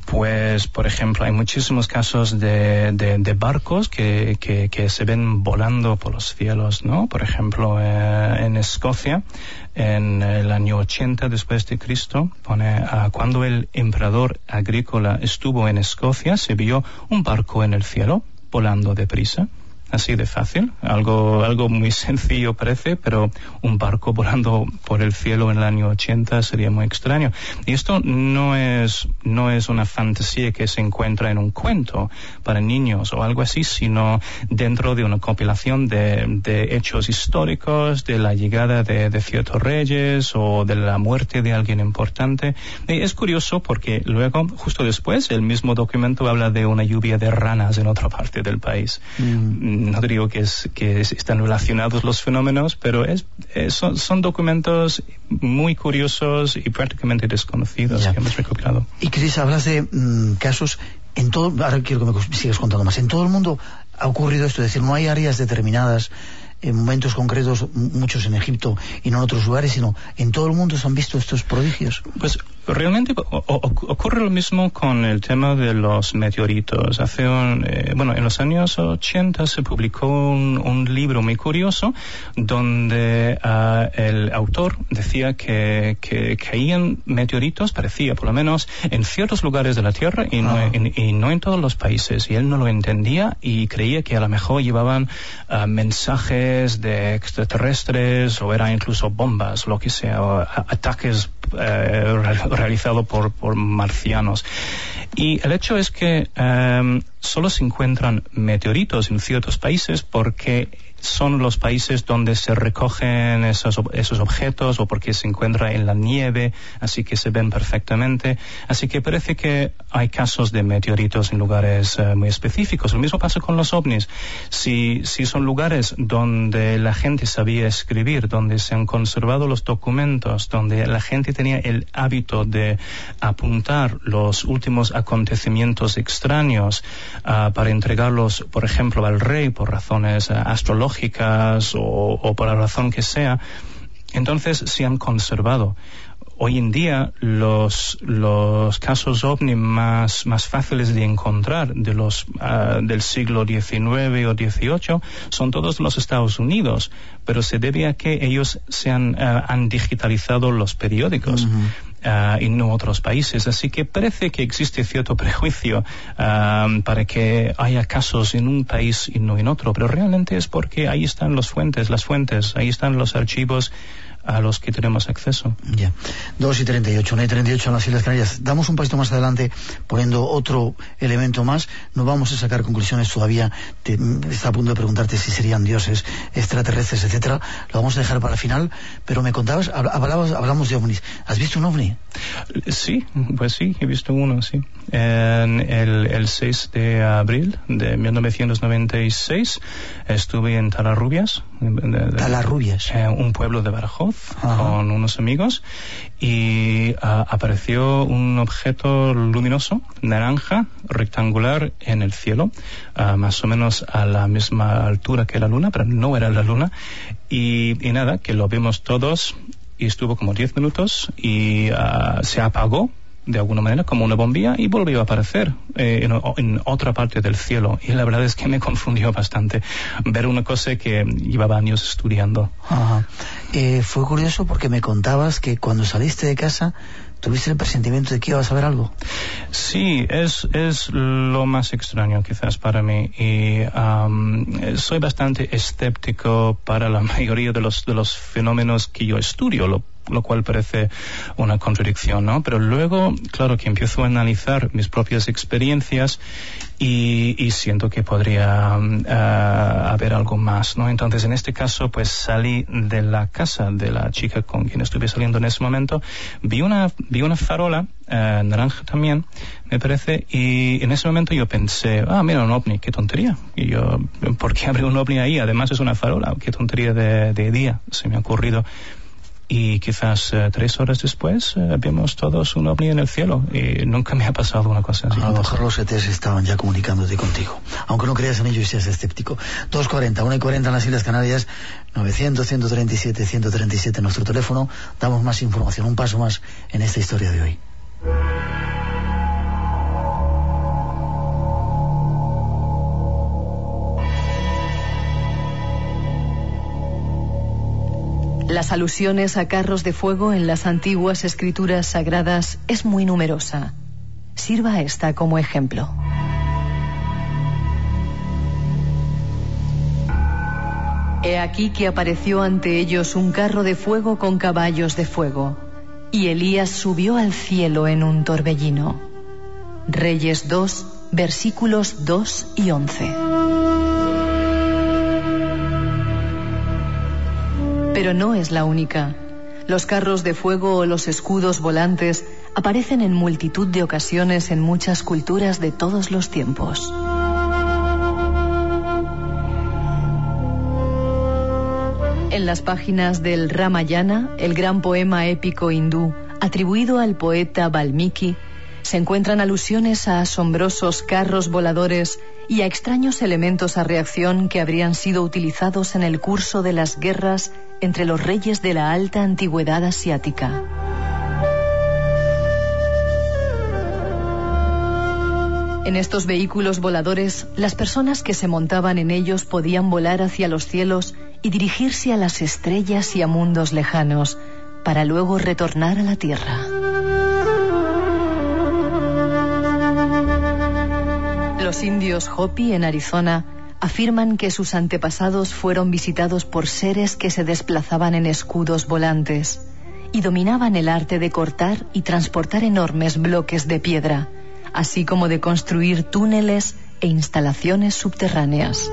Pues, por ejemplo, hay muchísimos casos de barcos que se ven volando por los cielos, ¿no? Por ejemplo, en Escocia, en el año 80 después de Cristo, cuando el emperador Agrícola estuvo en Escocia, se vio un barco en el cielo volando deprisa. Así de fácil, algo muy sencillo parece, pero un barco volando por el cielo en el año 80 sería muy extraño. Y esto no es una fantasía que se encuentra en un cuento para niños o algo así, sino dentro de una compilación de hechos históricos, de la llegada de ciertos reyes o de la muerte de alguien importante. Y es curioso porque luego, justo después, el mismo documento habla de una lluvia de ranas en otra parte del país. No digo que están relacionados los fenómenos, pero son documentos muy curiosos y prácticamente desconocidos que hemos recopilado. Y Chris, hablas de casos en todo. Ahora quiero que me sigas contando más. En todo el mundo ha ocurrido esto, es decir, no hay áreas determinadas, en momentos concretos, muchos en Egipto y no en otros lugares, sino en todo el mundo se han visto estos prodigios. Pues realmente ocurre lo mismo con el tema de los meteoritos. En los años 80 se publicó un libro muy curioso donde el autor decía que caían meteoritos, parecía por lo menos, en ciertos lugares de la Tierra y no en todos los países. Y él no lo entendía y creía que a lo mejor llevaban mensajes de extraterrestres o eran incluso bombas, lo que sea, o ataques realizados por marcianos. Y el hecho es que solo se encuentran meteoritos en ciertos países porque son los países donde se recogen esos objetos o porque se encuentra en la nieve, así que se ven perfectamente. Así que parece que hay casos de meteoritos en lugares muy específicos. Lo mismo pasa con los ovnis. Si son lugares donde la gente sabía escribir, donde se han conservado los documentos, donde la gente tenía el hábito de apuntar los últimos acontecimientos extraños para entregarlos, por ejemplo, al rey por razones astrológicas o por la razón que sea, entonces se han conservado. Hoy en día los casos ovni más fáciles de encontrar del siglo XIX o XVIII son todos de los Estados Unidos, pero se debe a que ellos han digitalizado los periódicos. Y no otros países, así que parece que existe cierto prejuicio para que haya casos en un país y no en otro, pero realmente es porque ahí están las fuentes, ahí están los archivos a los que tenemos acceso. Ya. 2:38, 1:38 en las Islas Canarias. Damos un pasito más adelante poniendo otro elemento más. No vamos a sacar conclusiones todavía. Está a punto de preguntarte si serían dioses, extraterrestres, etcétera. Lo vamos a dejar para el final. Pero me contabas, hablamos de ovnis. ¿Has visto un ovni? Sí, pues sí, he visto uno, sí. El 6 de abril de 1996 estuve en Talarrubias. Talarrubias. Un pueblo de Badajoz. Ajá. Con unos amigos y apareció un objeto luminoso, naranja, rectangular en el cielo, más o menos a la misma altura que la luna, pero no era la luna, y nada, que lo vimos todos y estuvo como 10 minutos y se apagó de alguna manera como una bombilla y volvió a aparecer en otra parte del cielo, y la verdad es que me confundió bastante ver una cosa que llevaba años estudiando. Ajá. Fue curioso porque me contabas que cuando saliste de casa ¿tuviste el presentimiento de que ibas a ver algo? Sí, es lo más extraño quizás para mí, y soy bastante escéptico para la mayoría de los fenómenos que yo estudio, lo cual parece una contradicción, ¿no? Pero luego, claro, que empiezo a analizar mis propias experiencias y siento que podría haber algo más, ¿no? Entonces, en este caso, pues salí de la casa de la chica con quien estuve saliendo en ese momento, vi una farola naranja también, me parece, y en ese momento yo pensé, mira, un ovni, qué tontería. Y yo, ¿por qué abre un ovni ahí? Además es una farola, qué tontería de día se me ha ocurrido. Y quizás 3 horas después vimos todos un ovni en el cielo, y nunca me ha pasado una cosa así. A lo mejor los ETs estaban ya comunicándote contigo, aunque no creas en ello y seas escéptico. 2:40, 1:40 en las Islas Canarias, 900-137-137 nuestro teléfono. Damos más información, un paso más en esta historia de hoy. Las alusiones a carros de fuego en las antiguas escrituras sagradas es muy numerosa. Sirva esta como ejemplo. He aquí que apareció ante ellos un carro de fuego con caballos de fuego, y Elías subió al cielo en un torbellino. Reyes 2, versículos 2 y 11. Pero no es la única. Los carros de fuego o los escudos volantes aparecen en multitud de ocasiones en muchas culturas de todos los tiempos. En las páginas del Ramayana, el gran poema épico hindú atribuido al poeta Valmiki, se encuentran alusiones a asombrosos carros voladores y a extraños elementos a reacción que habrían sido utilizados en el curso de las guerras entre los reyes de la alta antigüedad asiática. En estos vehículos voladores, las personas que se montaban en ellos podían volar hacia los cielos y dirigirse a las estrellas y a mundos lejanos, para luego retornar a la tierra. Los indios Hopi en Arizona afirman que sus antepasados fueron visitados por seres que se desplazaban en escudos volantes y dominaban el arte de cortar y transportar enormes bloques de piedra, así como de construir túneles e instalaciones subterráneas.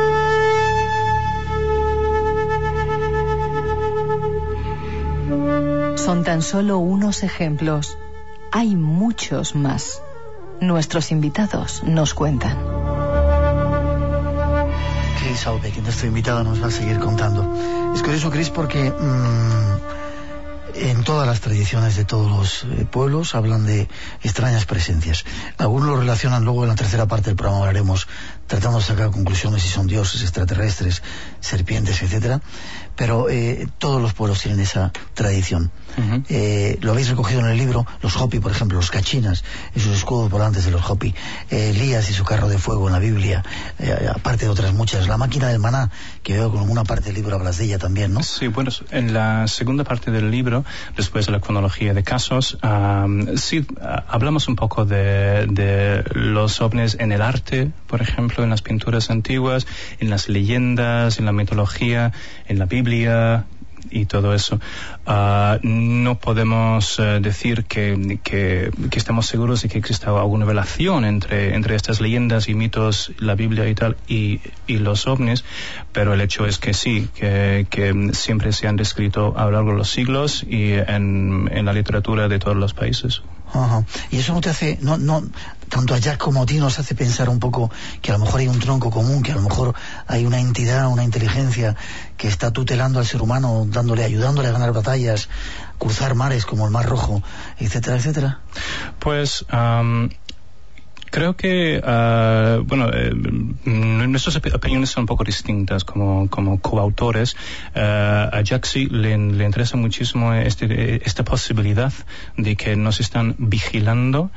Son tan solo unos ejemplos. Hay muchos más. Nuestros invitados nos cuentan. Chris Aubeck, nuestro invitado, nos va a seguir contando. Es curioso, Chris, porque en todas las tradiciones de todos los pueblos hablan de extrañas presencias. Algunos lo relacionan, luego en la tercera parte del programa hablaremos, tratando de sacar conclusiones si son dioses, extraterrestres, serpientes, etcétera. Pero todos los pueblos tienen esa tradición. Uh-huh. Lo habéis recogido en el libro, los Hopi, por ejemplo, los cachinas, esos escudos volantes de los Hopi, Elías y su carro de fuego en la Biblia, aparte de otras muchas, la máquina del maná, que veo con una parte del libro hablas de ella también, ¿no? Sí, bueno, en la segunda parte del libro, después de la cronología de casos, hablamos un poco de los ovnis en el arte, por ejemplo, en las pinturas antiguas, en las leyendas, en la mitología, en la Biblia y todo eso. No podemos decir que estamos seguros de que exista alguna relación entre estas leyendas y mitos, la Biblia y tal, y los ovnis, pero el hecho es que sí, que siempre se han descrito a lo largo de los siglos y en la literatura de todos los países. Ajá. Y eso no te hace, no tanto a Jack como a ti nos hace pensar un poco que a lo mejor hay un tronco común, que a lo mejor hay una entidad, una inteligencia que está tutelando al ser humano, ayudándole a ganar batallas, cruzar mares como el Mar Rojo, etcétera, etcétera. Pues creo que, nuestras opiniones son un poco distintas como coautores. A Jack sí le interesa muchísimo esta posibilidad de que nos están vigilando,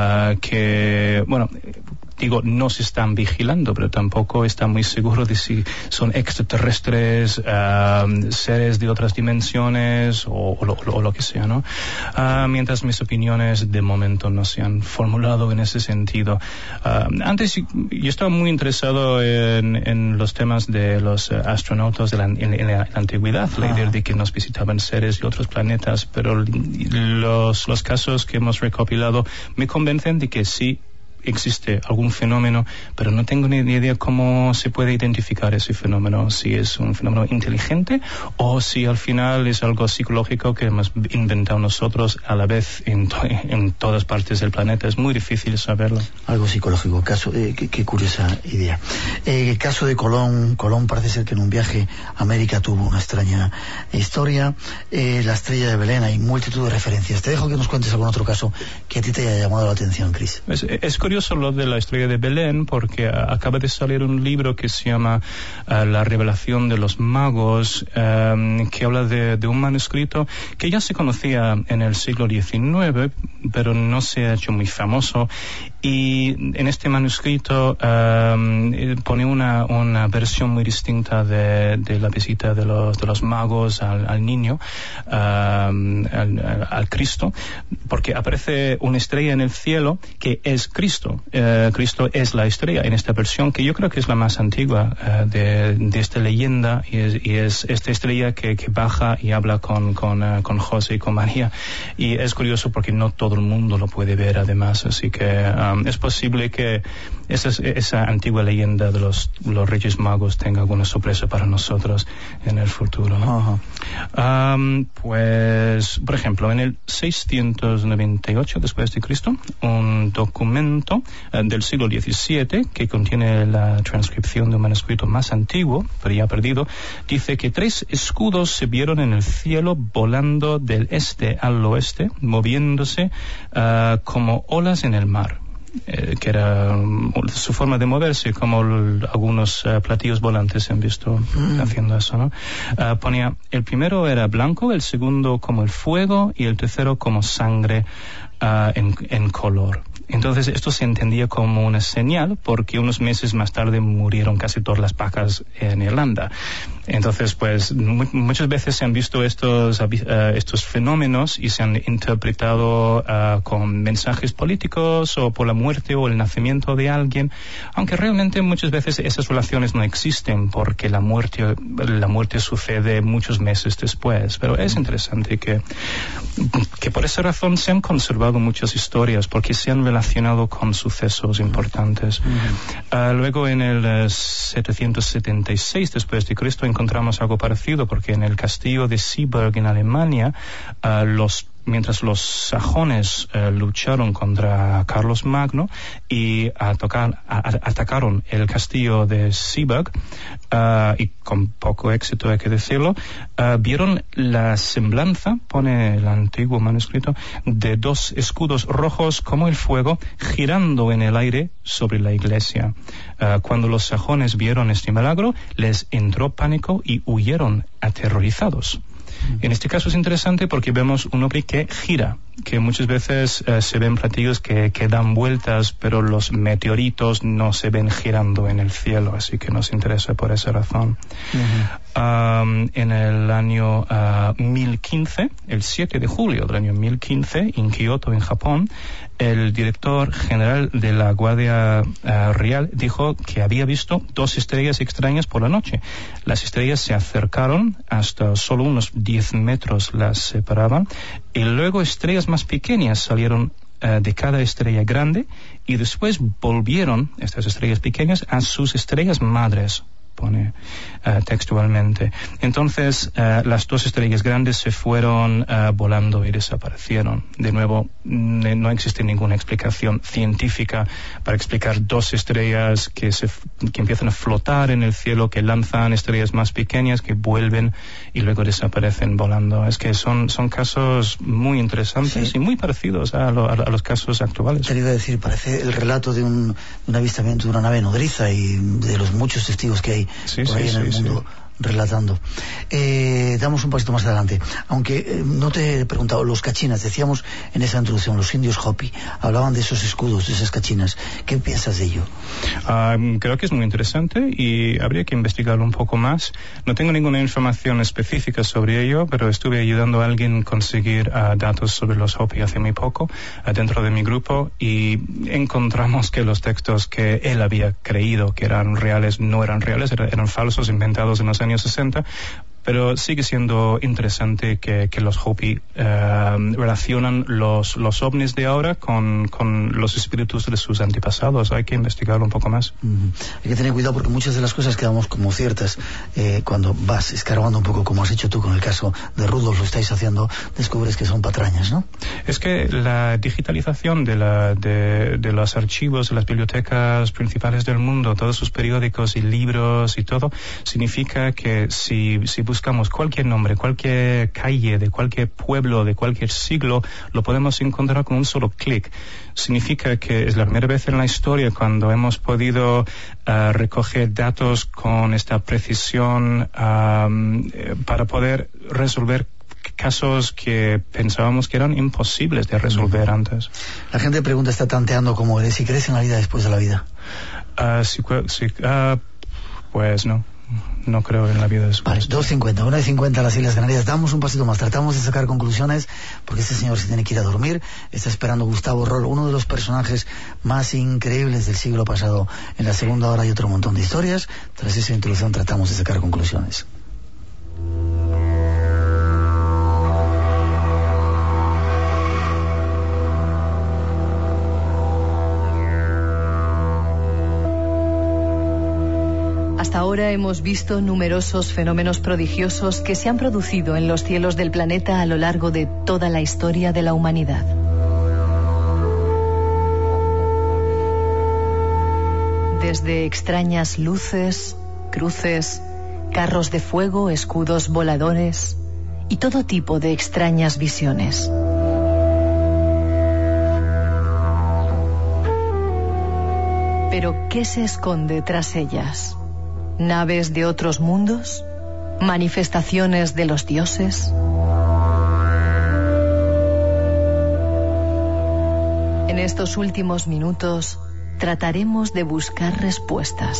nos están vigilando, pero tampoco está muy seguro de si son extraterrestres, seres de otras dimensiones o lo que sea, ¿no? Mientras mis opiniones de momento no se han formulado en ese sentido. Antes yo estaba muy interesado en los temas de los astronautas en la antigüedad, la idea de que nos visitaban seres de otros planetas, pero los casos que hemos recopilado me convencen de que sí existe algún fenómeno, pero no tengo ni idea cómo se puede identificar ese fenómeno, si es un fenómeno inteligente o si al final es algo psicológico que hemos inventado nosotros a la vez en todas partes del planeta. Es muy difícil saberlo. Algo psicológico, qué curiosa idea. El caso de Colón parece ser que en un viaje a América tuvo una extraña historia. La estrella de Belén, hay multitud de referencias. Te dejo que nos cuentes algún otro caso que a ti te haya llamado la atención, Chris. Es curioso curioso lo de la estrella de Belén, porque acaba de salir un libro que se llama La revelación de los magos, que habla de un manuscrito que ya se conocía en el siglo XIX, pero no se ha hecho muy famoso. Y en este manuscrito pone una versión muy distinta de la visita de los magos al niño, al Cristo, porque aparece una estrella en el cielo que es Cristo. Cristo es la estrella en esta versión, que yo creo que es la más antigua de esta leyenda, y es esta estrella que baja y habla con José y con María. Y es curioso porque no todo el mundo lo puede ver, además, así que es posible que esa antigua leyenda de los Reyes Magos tenga alguna sorpresa para nosotros en el futuro, ¿no? Pues, por ejemplo, en el 698 después de Cristo, un documento del siglo XVII que contiene la transcripción de un manuscrito más antiguo, pero ya perdido, dice que 3 escudos se vieron en el cielo volando del este al oeste, moviéndose como olas en el mar. Que era su forma de moverse, como algunos platillos volantes se han visto haciendo eso, ¿no? Ponía, el primero era blanco, el segundo como el fuego y el tercero como sangre en color. Entonces esto se entendía como una señal, porque unos meses más tarde murieron casi todas las vacas en Irlanda. Entonces, pues muchas veces se han visto estos fenómenos y se han interpretado con mensajes políticos o por la muerte o el nacimiento de alguien, aunque realmente muchas veces esas relaciones no existen, porque la muerte sucede muchos meses después. Pero es interesante que por esa razón se han conservado muchas historias, porque se han relacionado con sucesos importantes. Luego, en el 776 después de Cristo, encontramos algo parecido, porque en el castillo de Seeburg en Alemania, mientras los sajones lucharon contra Carlos Magno y atacaron el castillo de Seeburg, y con poco éxito hay que decirlo, vieron la semblanza, pone el antiguo manuscrito, de 2 escudos rojos como el fuego girando en el aire sobre la iglesia. Cuando los sajones vieron este milagro, les entró pánico y huyeron aterrorizados. En este caso es interesante porque vemos un ovni que gira, que muchas veces se ven platillos que dan vueltas, pero los meteoritos no se ven girando en el cielo, así que nos interesa por esa razón. En el año 1015, el 7 de julio del año 1015, en Kioto, en Japón, el director general de la Guardia Real dijo que había visto 2 estrellas extrañas por la noche. Las estrellas se acercaron hasta solo unos 10 metros las separaban, y luego estrellas más pequeñas salieron de cada estrella grande, y después volvieron estas estrellas pequeñas a sus estrellas madres, pone textualmente. Entonces las 2 estrellas grandes se fueron volando y desaparecieron. De nuevo, no existe ninguna explicación científica para explicar 2 estrellas que empiezan a flotar en el cielo, que lanzan estrellas más pequeñas, que vuelven y luego desaparecen volando. Es que son casos muy interesantes, sí, y muy parecidos a los casos actuales. Quería decir, parece el relato de un avistamiento de una nave nodriza y de los muchos testigos que hay por ahí en el mundo relatando. Damos un pasito más adelante. Aunque no te he preguntado, los cachinas, decíamos en esa introducción, los indios Hopi, hablaban de esos escudos, de esas cachinas. ¿Qué piensas de ello? Creo que es muy interesante y habría que investigarlo un poco más. No tengo ninguna información específica sobre ello, pero estuve ayudando a alguien a conseguir datos sobre los Hopi hace muy poco dentro de mi grupo, y encontramos que los textos que él había creído que eran reales no eran reales, eran falsos, inventados en los años 60, pero sigue siendo interesante que los Hopi relacionan los ovnis de ahora con los espíritus de sus antepasados. Hay que investigarlo un poco más. Hay que tener cuidado porque muchas de las cosas que damos como ciertas, cuando vas escarbando un poco, como has hecho tú con el caso de Rudolf, lo estáis haciendo, descubres que son patrañas, ¿no? Es que la digitalización de los archivos de las bibliotecas principales del mundo, todos sus periódicos y libros y todo, significa que si buscamos cualquier nombre, cualquier calle de cualquier pueblo, de cualquier siglo, lo podemos encontrar con un solo clic. Significa que es la primera vez en la historia cuando hemos podido recoger datos con esta precisión para poder resolver casos que pensábamos que eran imposibles de resolver antes. La gente pregunta, está tanteando cómo eres, si crees en la vida después de la vida. Pues no creo en la vida después. Vale, 2:50, 1:50 a las Islas Canarias. Damos un pasito más, tratamos de sacar conclusiones, porque este señor se tiene que ir a dormir. Está esperando Gustavo Roll, uno de los personajes más increíbles del siglo pasado. En la segunda hora hay otro montón de historias. Tras esa introducción tratamos de sacar conclusiones. Hasta ahora hemos visto numerosos fenómenos prodigiosos que se han producido en los cielos del planeta a lo largo de toda la historia de la humanidad. Desde extrañas luces, cruces, carros de fuego, escudos voladores y todo tipo de extrañas visiones. Pero, ¿qué se esconde tras ellas? ¿Naves de otros mundos? ¿Manifestaciones de los dioses? En estos últimos minutos trataremos de buscar respuestas.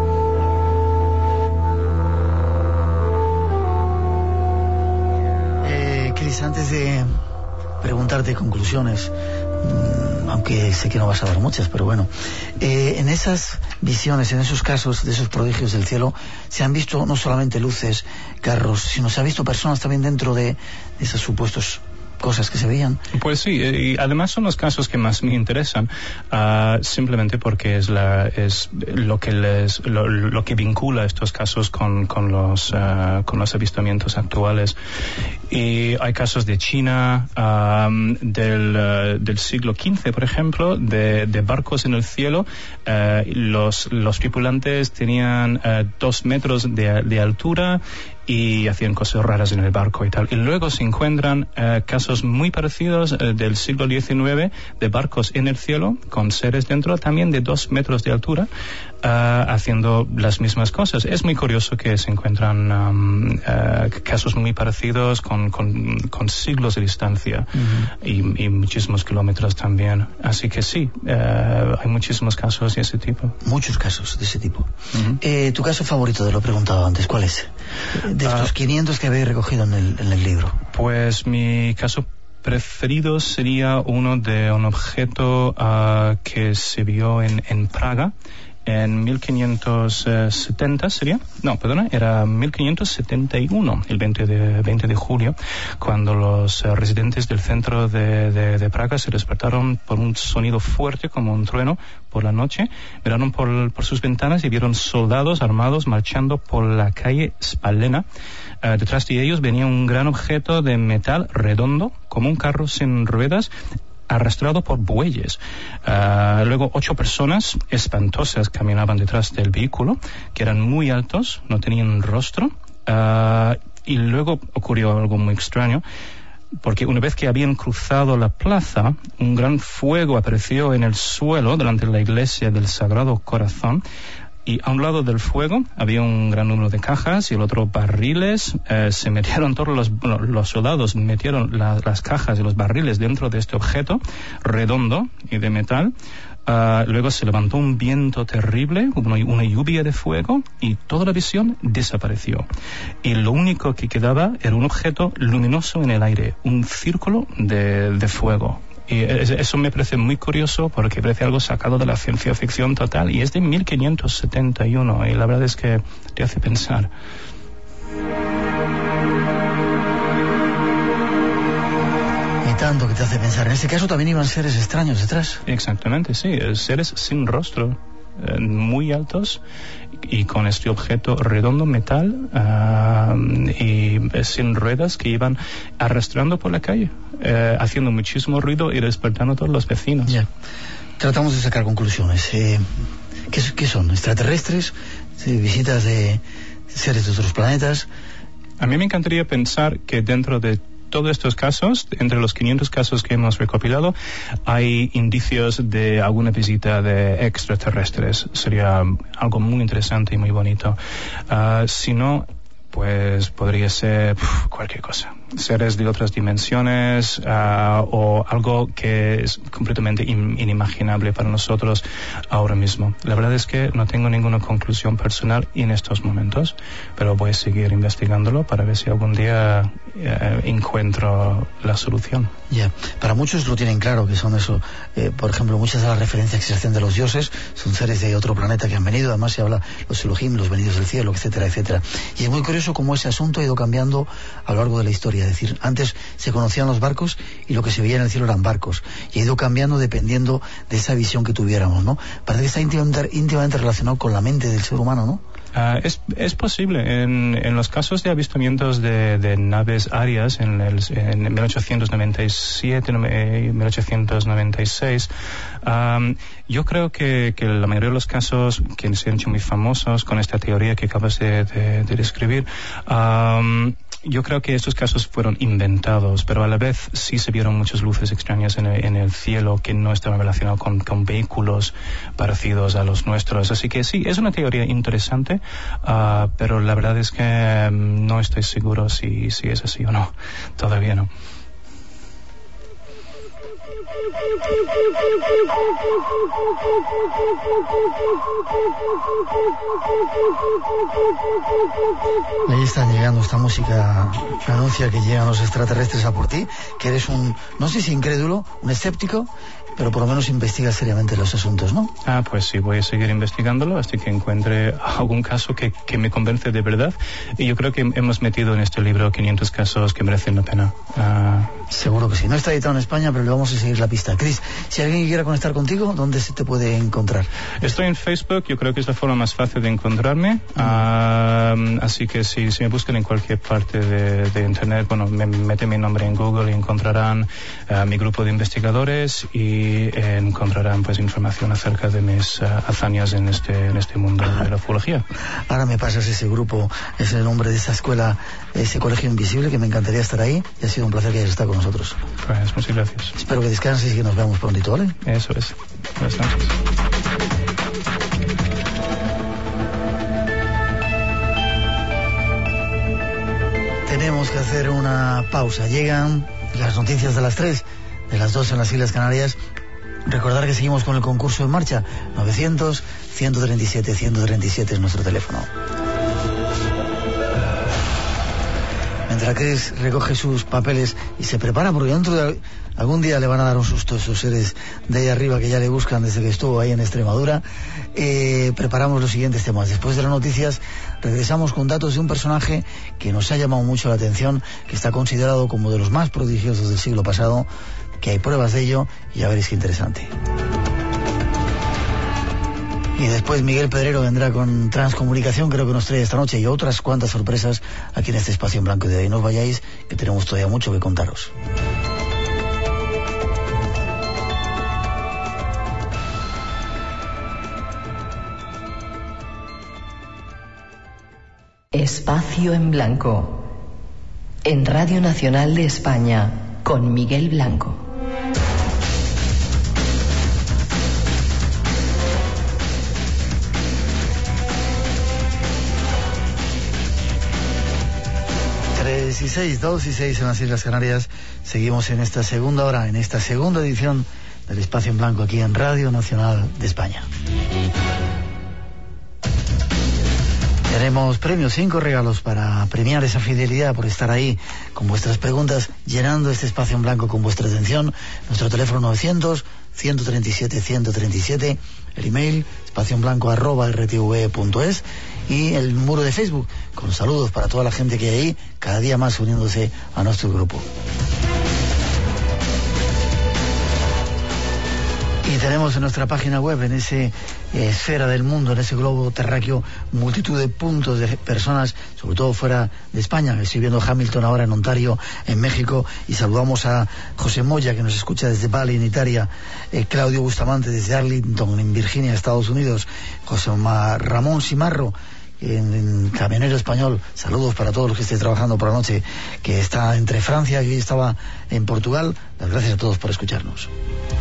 Cris, antes de preguntarte conclusiones, aunque sé que no vas a dar muchas, pero bueno, en esas visiones, en esos casos de esos prodigios del cielo, se han visto no solamente luces, carros, sino se han visto personas también dentro de esos supuestos cosas que se veían. Pues sí, y además son los casos que más me interesan, simplemente porque es lo que vincula estos casos con los avistamientos actuales. Y hay casos de China, del siglo XV, por ejemplo, de barcos en el cielo. Los tripulantes tenían 2 metros de altura y hacían cosas raras en el barco y tal. Y luego se encuentran casos muy parecidos del siglo XIX de barcos en el cielo con seres dentro también de 2 metros de altura haciendo las mismas cosas. Es muy curioso que se encuentran casos muy parecidos con siglos de distancia y muchísimos kilómetros también. Así que sí, hay muchísimos casos de ese tipo. Muchos casos de ese tipo. ¿Tu caso favorito, te lo he preguntado antes, cuál es? De estos 500 que habéis recogido en el libro. Pues mi caso preferido sería uno de un objeto que se vio en Praga en 1570 sería, era 1571, el 20 de julio, cuando los residentes del centro de Praga se despertaron por un sonido fuerte como un trueno por la noche, miraron por sus ventanas y vieron soldados armados marchando por la calle Spalena. Detrás de ellos venía un gran objeto de metal redondo, como un carro sin ruedas, arrastrado por bueyes. Luego 8 personas espantosas caminaban detrás del vehículo, que eran muy altos, no tenían rostro. Y luego ocurrió algo muy extraño, porque una vez que habían cruzado la plaza, un gran fuego apareció en el suelo delante de la iglesia del Sagrado Corazón. Y a un lado del fuego había un gran número de cajas y el otro barriles. Se metieron todos los soldados, metieron las cajas y los barriles dentro de este objeto redondo y de metal. Luego se levantó un viento terrible, una lluvia de fuego y toda la visión desapareció. Y lo único que quedaba era un objeto luminoso en el aire, un círculo de fuego. Y eso me parece muy curioso porque parece algo sacado de la ciencia ficción total y es de 1571 y la verdad es que te hace pensar. Y tanto que te hace pensar. En este caso también iban seres extraños detrás. Exactamente, sí, seres sin rostro, muy altos y con este objeto redondo metal y sin ruedas que iban arrastrando por la calle, haciendo muchísimo ruido y despertando a todos los vecinos. Ya. Tratamos de sacar conclusiones. ¿Qué son? ¿Extraterrestres? ¿Visitas de seres de otros planetas? A mí me encantaría pensar que dentro de todos estos casos, entre los 500 casos que hemos recopilado, hay indicios de alguna visita de extraterrestres. Sería algo muy interesante y muy bonito. Si no, pues podría ser cualquier cosa. Seres de otras dimensiones o algo que es completamente inimaginable para nosotros ahora mismo. La verdad es que no tengo ninguna conclusión personal en estos momentos, pero voy a seguir investigándolo para ver si algún día encuentro la solución. Ya, para muchos lo tienen claro que son eso. Por ejemplo, muchas de las referencias que se hacen de los dioses son seres de otro planeta que han venido. Además se habla los Elohim, los venidos del cielo, etcétera, etcétera. Y es muy curioso cómo ese asunto ha ido cambiando a lo largo de la historia. Es decir, antes se conocían los barcos y lo que se veía en el cielo eran barcos. Y ha ido cambiando dependiendo de esa visión que tuviéramos, ¿no? Parece que está íntimamente relacionado con la mente del ser humano, ¿no? Es posible. En los casos de avistamientos de naves aéreas en 1897, 1896, yo creo que la mayoría de los casos que se han hecho muy famosos con esta teoría que acabas de describir, yo creo que estos casos fueron inventados, pero a la vez sí se vieron muchas luces extrañas en el cielo que no estaban relacionadas con vehículos parecidos a los nuestros. Así que sí, es una teoría interesante, pero la verdad es que no estoy seguro si es así o no. Todavía no. Ahí están llegando esta música que anuncia que llegan los extraterrestres a por ti, que eres un, no sé si incrédulo, un escéptico, pero por lo menos investigas seriamente los asuntos, ¿no? Pues sí, voy a seguir investigándolo hasta que encuentre algún caso que me convence de verdad. Y yo creo que hemos metido en este libro 500 casos que merecen la pena. Seguro que sí. No está editado en España, pero le vamos a seguir la pista. Chris, si alguien quiera conectar contigo, ¿dónde se te puede encontrar? Estoy en Facebook, yo creo que es la forma más fácil de encontrarme. Así que si me buscan en cualquier parte de Internet, bueno, me meten mi nombre en Google y encontrarán mi grupo de investigadores y encontrarán pues información acerca de mis hazañas en este mundo de la ufología. Ahora me pasas ese grupo, es el nombre de esa escuela, ese colegio invisible, que me encantaría estar ahí, y ha sido un placer que hayas estado con nosotros. Pues muchas gracias. Espero que descanses y que nos veamos prontito, ¿vale? Eso es. Buenas noches. Tenemos que hacer una pausa. Llegan las noticias de las 3, de las 2 en las Islas Canarias. Recordar que seguimos con el concurso en marcha. 900-137-137 es nuestro teléfono. Mientras Chris recoge sus papeles y se prepara, porque dentro de algún día le van a dar un susto a esos seres de ahí arriba que ya le buscan desde que estuvo ahí en Extremadura, preparamos los siguientes temas. Después de las noticias regresamos con datos de un personaje que nos ha llamado mucho la atención, que está considerado como de los más prodigiosos del siglo pasado, que hay pruebas de ello, y ya veréis qué interesante. Y después Miguel Pedrero vendrá con Transcomunicación, creo que nos trae esta noche, y otras cuantas sorpresas aquí en este espacio en blanco y de ahí. No os vayáis, que tenemos todavía mucho que contaros. Espacio en Blanco, en Radio Nacional de España, con Miguel Blanco. Y 6, 2 y 6 en las Islas Canarias. Seguimos en esta segunda hora, en esta segunda edición del Espacio en Blanco aquí en Radio Nacional de España. Tenemos premios, 5 regalos para premiar esa fidelidad por estar ahí con vuestras preguntas, llenando este espacio en blanco con vuestra atención. Nuestro teléfono 900-137-137, el email espacioenblanco@rtve.es y el muro de Facebook con saludos para toda la gente que hay ahí, cada día más uniéndose a nuestro grupo. Y tenemos en nuestra página web, en ese esfera del mundo, en ese globo terráqueo, multitud de puntos de personas, sobre todo fuera de España. Estoy viendo Hamilton ahora en Ontario, en México, y saludamos a José Moya, que nos escucha desde Bali, en Italia, Claudio Bustamante desde Arlington, en Virginia, Estados Unidos, José Ramón Simarro, en Camionero Español, saludos para todos los que estén trabajando por la noche, que está entre Francia y hoy estaba en Portugal. Las gracias a todos por escucharnos.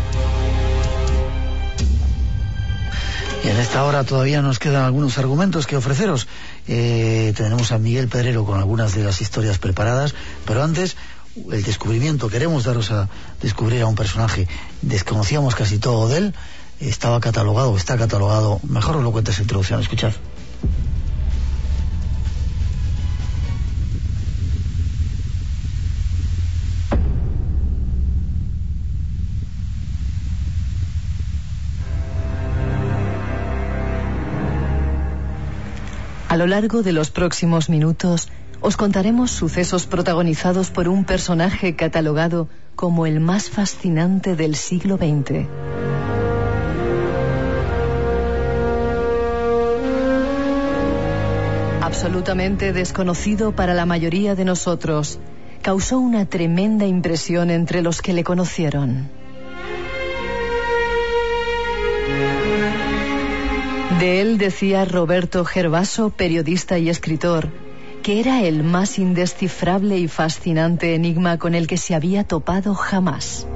Y en esta hora todavía nos quedan algunos argumentos que ofreceros. Tenemos a Miguel Pedrero con algunas de las historias preparadas, pero antes, el descubrimiento. Queremos daros a descubrir a un personaje. Desconocíamos casi todo de él. Está catalogado. Mejor os lo cuentes en introducción. Escuchad. A lo largo de los próximos minutos os contaremos sucesos protagonizados por un personaje catalogado como el más fascinante del siglo XX. Absolutamente desconocido para la mayoría de nosotros, causó una tremenda impresión entre los que le conocieron. De él decía Roberto Gervaso, periodista y escritor, que era el más indescifrable y fascinante enigma con el que se había topado jamás.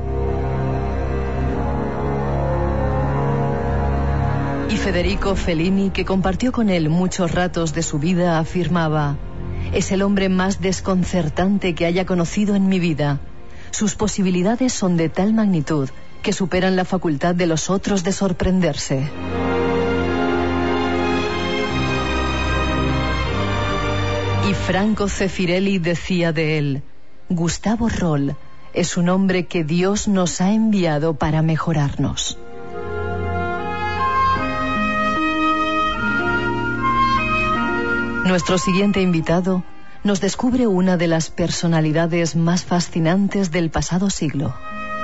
Y Federico Fellini, que compartió con él muchos ratos de su vida, afirmaba: es el hombre más desconcertante que haya conocido en mi vida. Sus posibilidades son de tal magnitud que superan la facultad de los otros de sorprenderse. Y Franco Zeffirelli decía de él: Gustavo Roll es un hombre que Dios nos ha enviado para mejorarnos. Nuestro siguiente invitado nos descubre una de las personalidades más fascinantes del pasado siglo.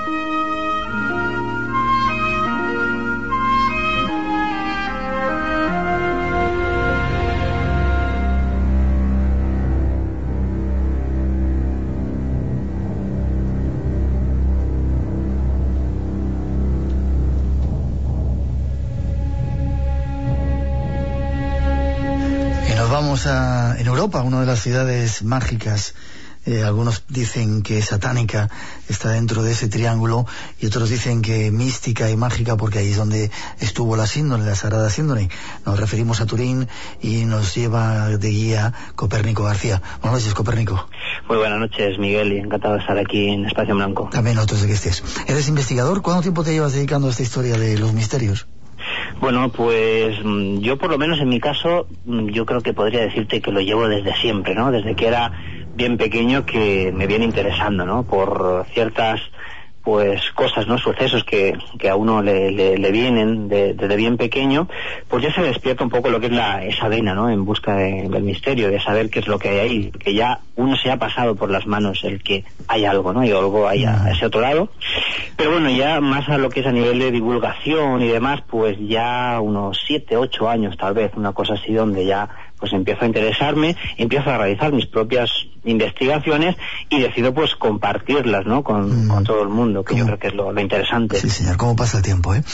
En Europa, una de las ciudades mágicas, algunos dicen que satánica, está dentro de ese triángulo, y otros dicen que mística y mágica porque ahí es donde estuvo la síndone, la Sagrada Síndone. Nos referimos a Turín y nos lleva de guía Copérnico García. Buenas noches, Copérnico. Muy buenas noches, Miguel, y encantado de estar aquí en Espacio en Blanco. También nosotros de que estés. ¿Eres investigador? ¿Cuánto tiempo te llevas dedicando a esta historia de los misterios? Bueno, pues yo por lo menos en mi caso, yo creo que podría decirte que lo llevo desde siempre, ¿no? Desde que era bien pequeño que me viene interesando, ¿no? Por ciertas pues cosas, ¿no? Sucesos que a uno le vienen desde bien pequeño, pues ya se despierta un poco lo que es esa vena, ¿no? En busca del misterio, de saber qué es lo que hay ahí, que ya uno se ha pasado por las manos el que hay algo, ¿no? Hay algo ahí a ese otro lado. Pero bueno, ya más a lo que es a nivel de divulgación y demás, pues ya unos 7, 8 años tal vez, una cosa así, donde ya pues empiezo a interesarme, empiezo a realizar mis propias investigaciones y decido pues compartirlas, ¿no? Con todo el mundo, que yo creo que es lo interesante. Sí, señor, ¿cómo pasa el tiempo, eh?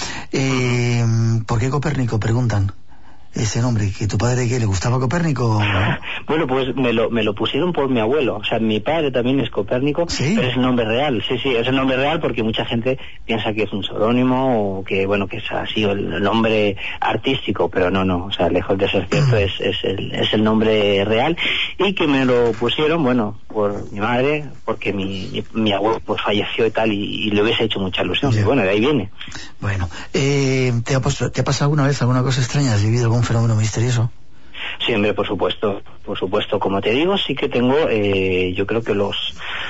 ¿Por qué Copérnico? Preguntan. Ese nombre, ¿que tu padre qué le gustaba Copérnico? Bueno, pues me lo pusieron por mi abuelo. O sea, mi padre también es Copérnico, ¿sí? Pero es el nombre real. Sí, es el nombre real porque mucha gente piensa que es un seudónimo o que, bueno, que es así el nombre artístico, pero no. O sea, lejos de ser cierto, es el nombre real, y que me lo pusieron, bueno, por mi madre, porque mi abuelo pues falleció y tal, y le hubiese hecho mucha ilusión. Y bueno, de ahí viene. Bueno, ¿te ha pasado alguna vez alguna cosa extraña? ¿Has vivido algún fenómeno misterioso? Sí, hombre, por supuesto, como te digo, sí que tengo, yo creo que los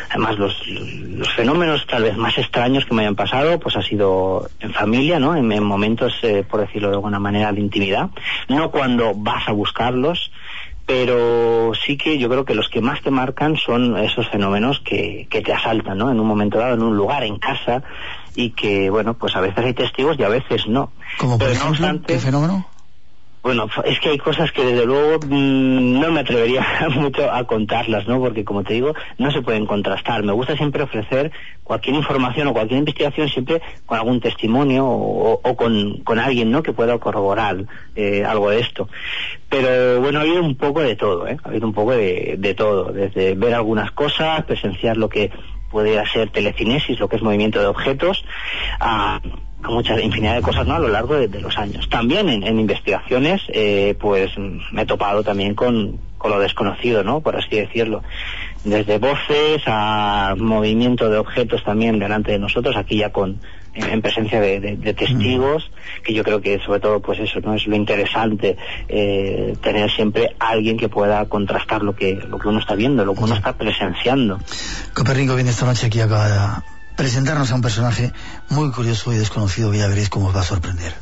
fenómenos tal vez más extraños que me hayan pasado, pues ha sido en familia, ¿no? En momentos, por decirlo de alguna manera, de intimidad, no cuando vas a buscarlos, pero sí que yo creo que los que más te marcan son esos fenómenos que te asaltan, ¿no? En un momento dado, en un lugar, en casa, y que, bueno, pues a veces hay testigos y a veces no. ¿Como por ejemplo, qué fenómeno? Bueno, es que hay cosas que desde luego no me atrevería mucho a contarlas, ¿no? Porque, como te digo, no se pueden contrastar. Me gusta siempre ofrecer cualquier información o cualquier investigación siempre con algún testimonio o con alguien, ¿no? Que pueda corroborar algo de esto. Pero bueno, ha habido un poco de todo, ¿eh? Ha habido un poco de todo, desde ver algunas cosas, presenciar lo que puede ser telecinesis, lo que es movimiento de objetos, a mucha infinidad de cosas, ¿no? A lo largo de los años. También en investigaciones, pues me he topado también con lo desconocido, ¿no? Por así decirlo. Desde voces a movimiento de objetos también delante de nosotros, aquí ya en presencia de testigos, que yo creo que sobre todo pues eso, ¿no? Es lo interesante, tener siempre alguien que pueda contrastar lo que uno está viendo, lo que uno está presenciando. Copérnico viene esta noche aquí a presentarnos a un personaje muy curioso y desconocido, que ya veréis cómo os va a sorprender.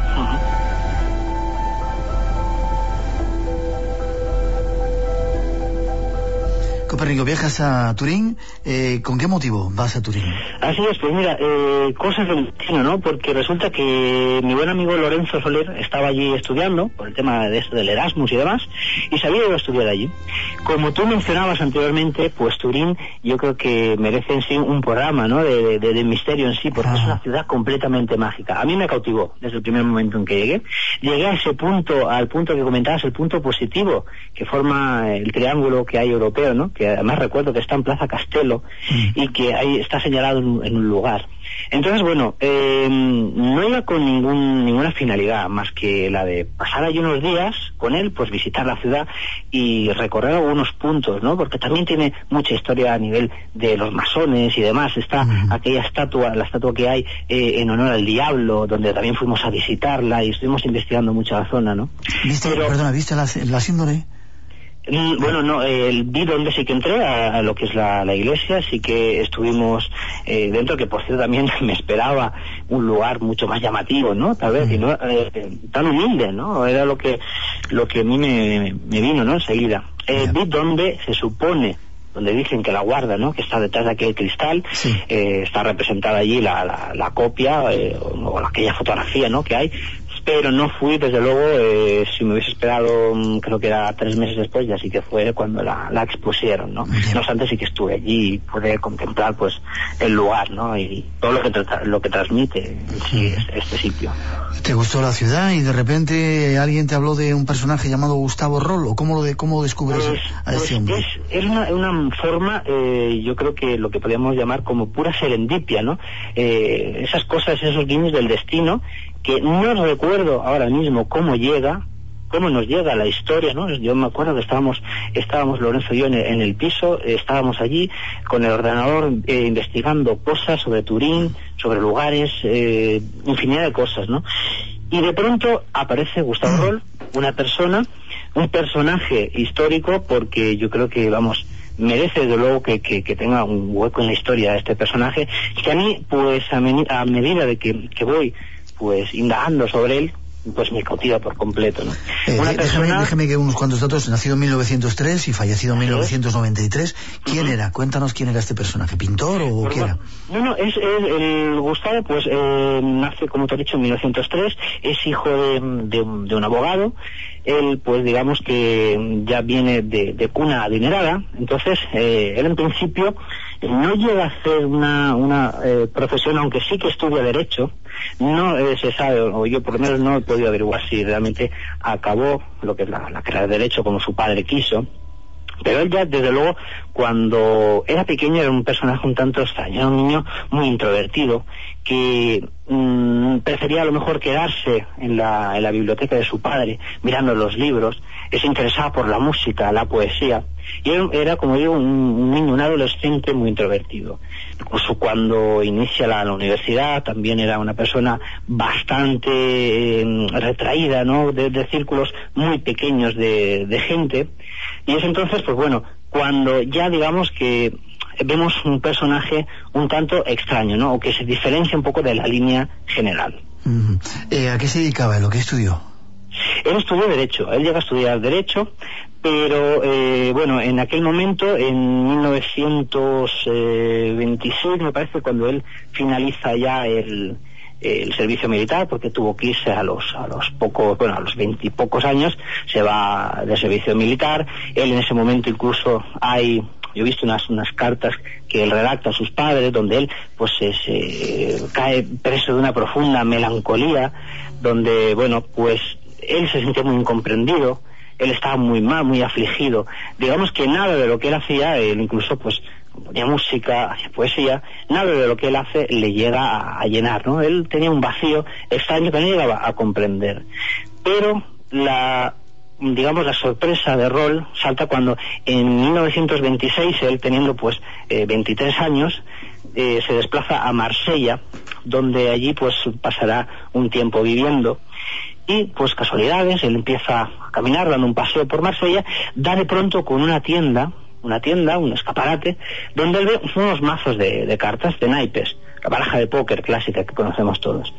Copérnico, viajas a Turín, ¿con qué motivo vas a Turín? Así es, pues mira, cosas del destino, ¿no? Porque resulta que mi buen amigo Lorenzo Soler estaba allí estudiando, por el tema de esto del Erasmus y demás, y se había ido a estudiar allí. Como tú mencionabas anteriormente, pues Turín yo creo que merece en sí un programa, ¿no? De misterio en sí, porque es una ciudad completamente mágica. A mí me cautivó desde el primer momento en que llegué. Llegué a ese punto, al punto que comentabas, el punto positivo, que forma el triángulo que hay europeo, ¿no? Que además recuerdo que está en Plaza Castello y que ahí está señalado en un lugar. Entonces, bueno, no iba con ninguna finalidad más que la de pasar allí unos días con él, pues visitar la ciudad y recorrer algunos puntos, ¿no? Porque también tiene mucha historia a nivel de los masones y demás. Está aquella estatua, la estatua que hay en honor al diablo, donde también fuimos a visitarla y estuvimos investigando mucho la zona, ¿no? ¿Viste la síndrome? Bueno, no, vi donde sí que entré, a lo que es la iglesia, sí que estuvimos dentro, que por cierto también me esperaba un lugar mucho más llamativo, ¿no? Tal vez, y no tan humilde, ¿no? Era lo que a mí me vino, ¿no? Enseguida. Vi donde se supone, donde dicen que la guarda, ¿no? Que está detrás de aquel cristal, está representada allí la copia o aquella fotografía, ¿no? Que hay. Pero no fui, desde luego, si me hubiese esperado, creo que era 3 meses después, ya sí que fue cuando la expusieron, ¿no? No obstante, sí que estuve allí y pude contemplar, pues, el lugar, ¿no? Y todo lo que transmite sí, este sitio. ¿Te gustó la ciudad y de repente alguien te habló de un personaje llamado Gustavo Rollo? ¿Cómo descubres a ese hombre? Es una forma, yo creo que lo que podríamos llamar como pura serendipia, ¿no? Esas cosas, esos guiños del destino, que no recuerdo ahora mismo cómo nos llega la historia, ¿no? Yo me acuerdo que estábamos Lorenzo y yo en el piso, estábamos allí con el ordenador investigando cosas sobre Turín, sobre lugares, infinidad de cosas, ¿no? Y de pronto aparece Gustavo Roll, un personaje histórico, porque yo creo que, vamos, merece desde luego que tenga un hueco en la historia este personaje, que a mí, pues a medida de que voy pues indagando sobre él, pues me cautiva por completo, ¿no? Déjame que unos cuantos datos. Nacido en 1903 y fallecido en 1993. ¿Quién era? Cuéntanos quién era este personaje. ¿Pintor o qué era? No, es el Gustavo, pues nace, como te he dicho, en 1903, es hijo de un abogado. Él, pues digamos que ya viene de cuna adinerada. Entonces, él en principio no llega a hacer una profesión, aunque sí que estudia Derecho. No se sabe, o yo por lo menos no he podido averiguar si realmente acabó lo que es la carrera de Derecho como su padre quiso. Pero él ya, desde luego, cuando era pequeño era un personaje un tanto extraño, era un niño muy introvertido que prefería a lo mejor quedarse en la biblioteca de su padre mirando los libros, se interesaba por la música, la poesía, y él era, como digo, un niño, un adolescente muy introvertido. Incluso cuando inicia la universidad también era una persona bastante retraída, ¿no? De círculos muy pequeños de gente. Y es entonces, pues bueno, cuando ya digamos que vemos un personaje un tanto extraño, ¿no? O que se diferencia un poco de la línea general. ¿A qué se dedicaba? ¿Lo que estudió? Él estudió Derecho, él llega a estudiar Derecho, pero bueno, en aquel momento, en 1926, me parece, cuando él finaliza ya el servicio militar, porque tuvo que irse a los 20 y pocos años, se va de servicio militar. Él en ese momento incluso yo he visto unas cartas que él redacta a sus padres, donde él pues se cae preso de una profunda melancolía, donde pues él se sentía muy incomprendido, él estaba muy mal, muy afligido. Digamos que nada de lo que él hacía, él incluso pues componía música, hacía poesía, nada de lo que él hace le llega a llenar, ¿no? Él tenía un vacío extraño que no llegaba a comprender. Pero la sorpresa de Roll salta cuando en 1926, él teniendo 23 años, se desplaza a Marsella, donde allí pues pasará un tiempo viviendo. Y pues casualidades, él empieza a caminar dando un paseo por Marsella, da de pronto con una tienda, un escaparate, donde él ve unos mazos de cartas, de naipes, la baraja de póker clásica que conocemos todos.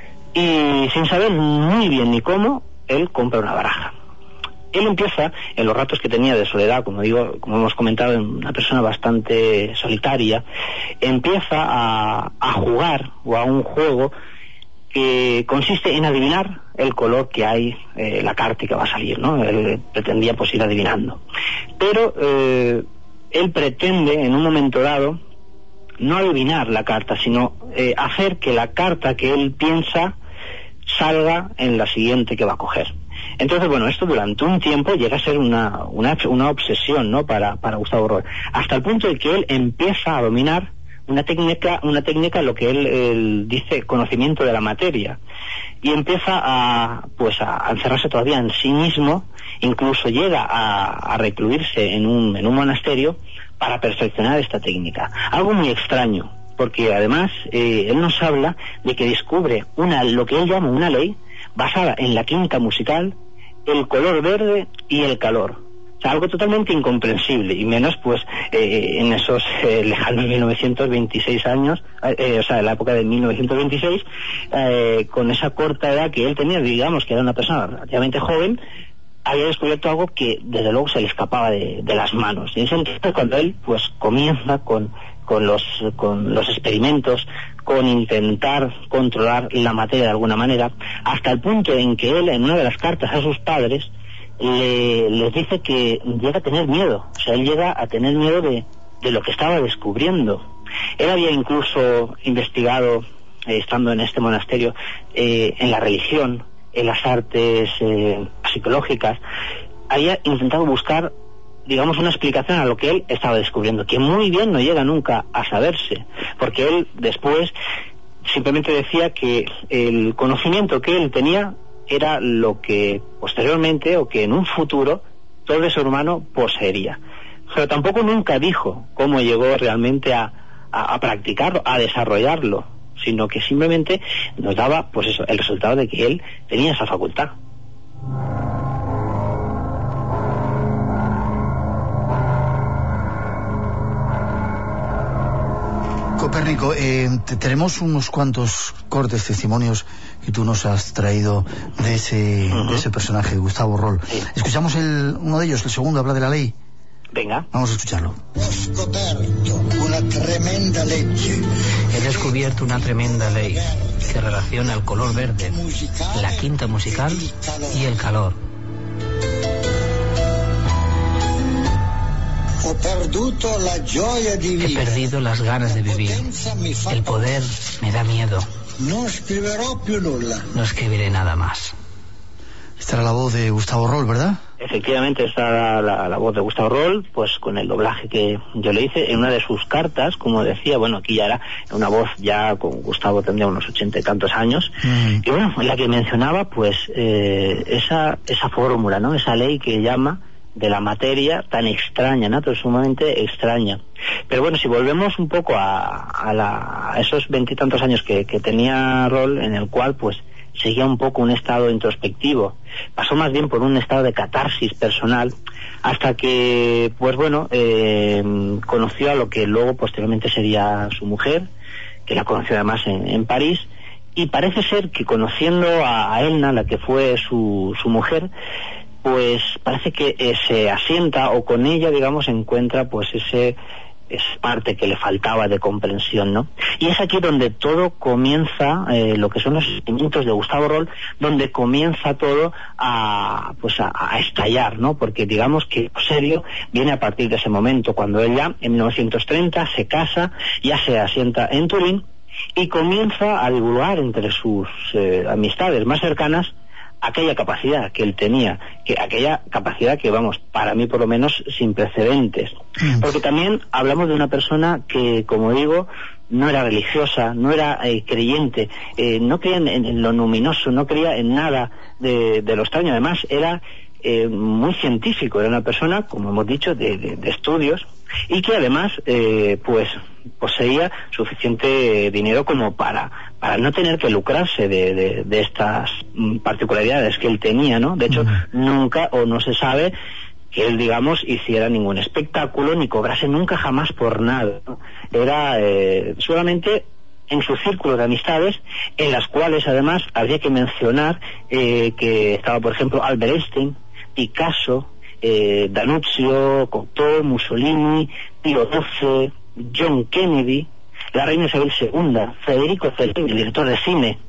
Y sin saber muy bien ni cómo, él compra una baraja. Él empieza, en los ratos que tenía de soledad, como hemos comentado, una persona bastante solitaria, empieza a jugar o a un juego que consiste en adivinar el color que hay, la carta que va a salir, ¿no? Él pretendía pues ir adivinando. Pero él pretende, en un momento dado, no adivinar la carta, sino hacer que la carta que él piensa salga en la siguiente que va a coger. Entonces, esto durante un tiempo llega a ser una obsesión, ¿no? para Gustavo Roll, hasta el punto de que él empieza a dominar una técnica, lo que él dice conocimiento de la materia, y empieza a encerrarse todavía en sí mismo, incluso llega a recluirse en un monasterio para perfeccionar esta técnica. Algo muy extraño, porque además él nos habla de que descubre lo que él llama una ley basada en la quinta musical, el color verde y el calor. O sea, algo totalmente incomprensible, y menos en esos lejanos 1926 años, en la época de 1926, con esa corta edad que él tenía, digamos que era una persona relativamente joven, había descubierto algo que desde luego se le escapaba de las manos. Y en ese entonces, cuando él comienza con los experimentos, con intentar controlar la materia de alguna manera, hasta el punto en que él, en una de las cartas a sus padres, les dice que llega a tener miedo. O sea, él llega a tener miedo de lo que estaba descubriendo. Él había incluso investigado, estando en este monasterio, en la religión, en las artes psicológicas. Había intentado buscar, digamos, una explicación a lo que él estaba descubriendo, que muy bien no llega nunca a saberse, porque él después simplemente decía que el conocimiento que él tenía era lo que posteriormente, o que en un futuro, todo el ser humano poseería. Pero tampoco nunca dijo cómo llegó realmente a practicarlo, a desarrollarlo, sino que simplemente nos daba el resultado de que él tenía esa facultad. Copérnico, tenemos unos cuantos cortes, testimonios que tú nos has traído de ese personaje, de Gustavo Roll. Sí. Escuchamos uno de ellos, el segundo, habla de la ley. Venga. Vamos a escucharlo. He descubierto una tremenda ley que relaciona el color verde, la quinta musical y el calor. He perdido las ganas de vivir. El poder me da miedo. No escribiré nada más. Esta era la voz de Gustavo Roll, ¿verdad? Efectivamente, esta era la voz de Gustavo Roll, con el doblaje que yo le hice en una de sus cartas, como decía, aquí ya era una voz, ya con Gustavo tendría unos 80 y tantos años, y en la que mencionaba esa fórmula, ¿no? Esa ley que llama de la materia tan extraña, ¿no? Tan sumamente extraña. Pero si volvemos un poco a esos 20 y tantos años que tenía Roll, en el cual seguía un poco un estado introspectivo, pasó más bien por un estado de catarsis personal, hasta que conoció a lo que luego posteriormente sería su mujer, que la conoció además en París, y parece ser que conociendo a Elna, la que fue su mujer, parece que se asienta, o con ella, digamos, encuentra ese esa parte que le faltaba de comprensión, ¿no? Y es aquí donde todo comienza, lo que son los sentimientos de Gustavo Roll, donde comienza todo a estallar, ¿no? Porque digamos que lo serio viene a partir de ese momento, cuando él ya en 1930 se casa, ya se asienta en Turín y comienza a divulgar entre sus amistades más cercanas aquella capacidad que él tenía, aquella capacidad que, vamos, para mí por lo menos sin precedentes. Porque también hablamos de una persona que, como digo, no era religiosa, no era creyente, no creía en lo luminoso, no creía en nada de lo extraño. Además, era muy científico, era una persona, como hemos dicho, de estudios, y que además pues poseía suficiente dinero como para no tener que lucrarse de estas particularidades que él tenía, ¿no? De hecho, nunca, o no se sabe que él, digamos, hiciera ningún espectáculo ni cobrase nunca jamás por nada, ¿no? Era solamente en su círculo de amistades, en las cuales además habría que mencionar que estaba, por ejemplo, Albert Einstein, Picasso, D'Annunzio, Cocteau, Mussolini, Pío XII, John Kennedy, la reina Isabel II, Federico Fellini, el director de cine,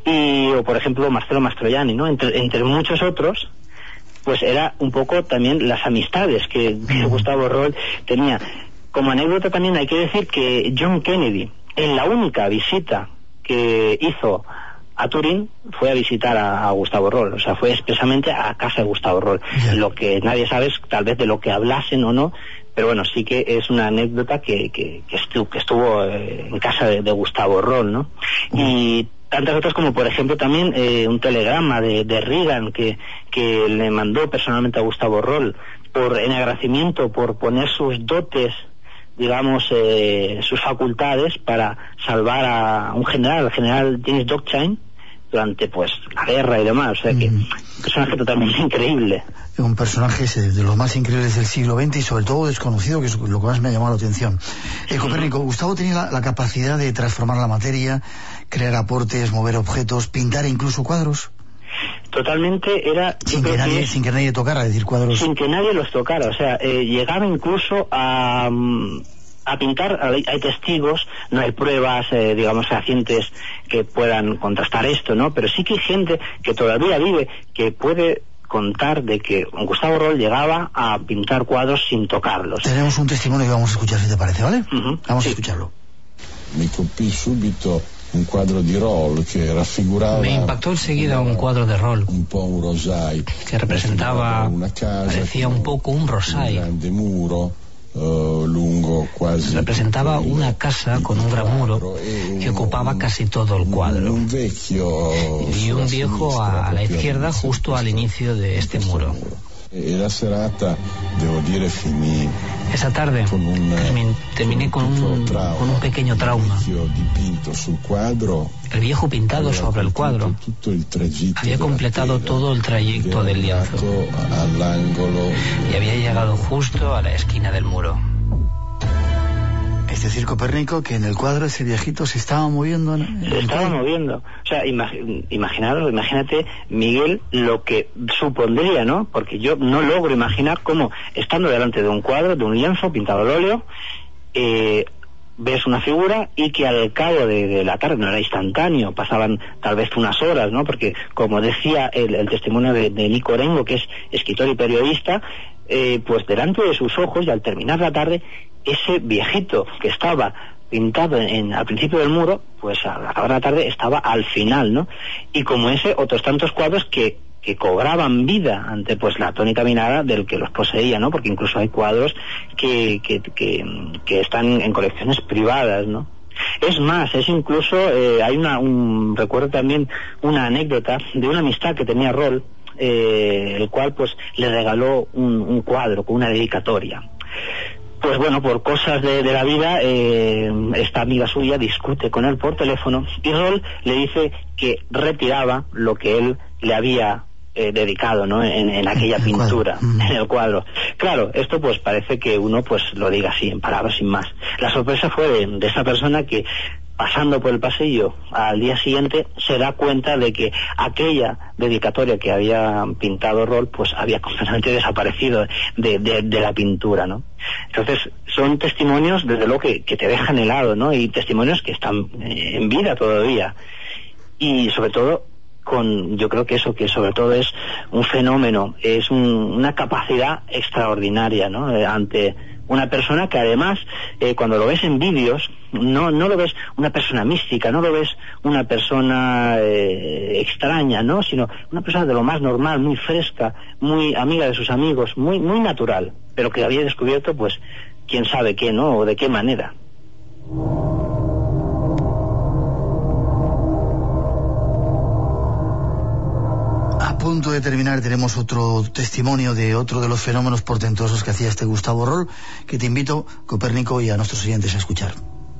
o por ejemplo Marcello Mastroianni, ¿no? Entre muchos otros. Pues era un poco también las amistades que Gustavo Roll tenía. Como anécdota también hay que decir que John Kennedy, en la única visita que hizo a Turín, fue a visitar a Gustavo Roll, o sea, fue expresamente a casa de Gustavo Roll. Lo que nadie sabe es tal vez de lo que hablasen o no, pero bueno, sí que es una anécdota que estuvo en casa de Gustavo Roll, ¿no? Y tantas otras como, por ejemplo, también un telegrama de Reagan que le mandó personalmente a Gustavo Roll en agradecimiento por poner sus dotes, digamos, sus facultades para salvar a un general, el general James Dockchain, durante pues la guerra y demás. O sea que un personaje totalmente increíble. Un personaje de los más increíbles del siglo XX y sobre todo desconocido, que es lo que más me ha llamado la atención. Copérnico, Gustavo tenía la capacidad de transformar la materia, crear aportes, mover objetos, pintar incluso cuadros. Totalmente era... Sin que nadie tocara, decir cuadros. Sin que nadie los tocara, o sea, llegaba incluso a pintar. Hay testigos, no hay pruebas, digamos, fehacientes que puedan contrastar esto, ¿no? Pero sí que hay gente que todavía vive, que puede contar de que Gustavo Roll llegaba a pintar cuadros sin tocarlos. Tenemos un testimonio que vamos a escuchar, si te parece, ¿vale? Vamos a escucharlo. Me colpì subito un cuadro di Roll que raffiguraba. Me impactó enseguida un cuadro de Roll un po' un rosai que representaba, parecía un poco un rosai. Un grande muro lungo quasi. Representaba una casa con un gran muro que ocupaba casi todo el cuadro. Y un viejo a la izquierda justo al inicio de este muro. La serata, devo dire, finì. Esa tarde terminé con un pequeño trauma. El viejo pintado sobre el cuadro había completado todo el trayecto del lienzo y había llegado justo a la esquina del muro. Es decir, Copérnico, que en el cuadro ese viejito se estaba moviendo. Se estaba moviendo. O sea, imagínate, Miguel, lo que supondría, ¿no? Porque yo no logro imaginar cómo, estando delante de un cuadro, de un lienzo pintado al óleo, ves una figura y que al cabo de la tarde, no era instantáneo, pasaban tal vez unas horas, ¿no? Porque, como decía el testimonio de Nico Orengo, que es escritor y periodista, pues delante de sus ojos, y al terminar la tarde, ese viejito que estaba pintado al principio del muro, pues al acabar la tarde estaba al final, ¿no? Y como ese, otros tantos cuadros que cobraban vida ante pues la tónica mirada del que los poseía, ¿no? Porque incluso hay cuadros que están en colecciones privadas, ¿no? Es más, es incluso, hay recuerdo también una anécdota de una amistad que tenía Roll, el cual pues le regaló un cuadro con una dedicatoria. Pues bueno, por cosas de la vida, esta amiga suya discute con él por teléfono y Roll le dice que retiraba lo que él le había dedicado, ¿no? En aquella pintura, en el cuadro. Claro, esto pues parece que uno pues lo diga así, en palabras, sin más. La sorpresa fue de esa persona que pasando por el pasillo al día siguiente, se da cuenta de que aquella dedicatoria que había pintado Roll pues había completamente desaparecido de la pintura, ¿no? Entonces son testimonios desde luego que te dejan helado, ¿no? Y testimonios que están en vida todavía, y sobre todo yo creo que eso que sobre todo es un fenómeno, es una capacidad extraordinaria, ¿no? Ante una persona que además, cuando lo ves en vídeos, no lo ves una persona mística, no lo ves una persona extraña, ¿no? Sino una persona de lo más normal, muy fresca, muy amiga de sus amigos, muy natural, pero que había descubierto, pues, quién sabe qué, ¿no? O de qué manera. A punto de terminar tenemos otro testimonio de otro de los fenómenos portentosos que hacía este Gustavo Roll, que te invito, Copérnico, y a nuestros oyentes a escuchar.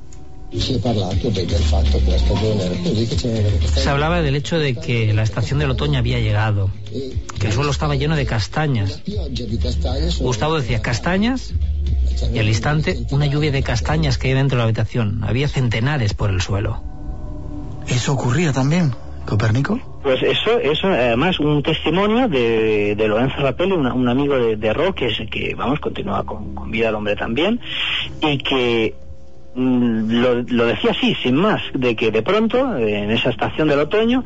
Se hablaba del hecho de que la estación del otoño había llegado, que el suelo estaba lleno de castañas. Gustavo decía castañas, y al instante una lluvia de castañas caía dentro de la habitación. Había centenares por el suelo. ¿Eso ocurría también, Copérnico? Pues eso además un testimonio de Lorenzo Rapelli, un amigo de Roll, que vamos, continúa con vida el hombre también, y que lo decía así, sin más, de que de pronto en esa estación del otoño,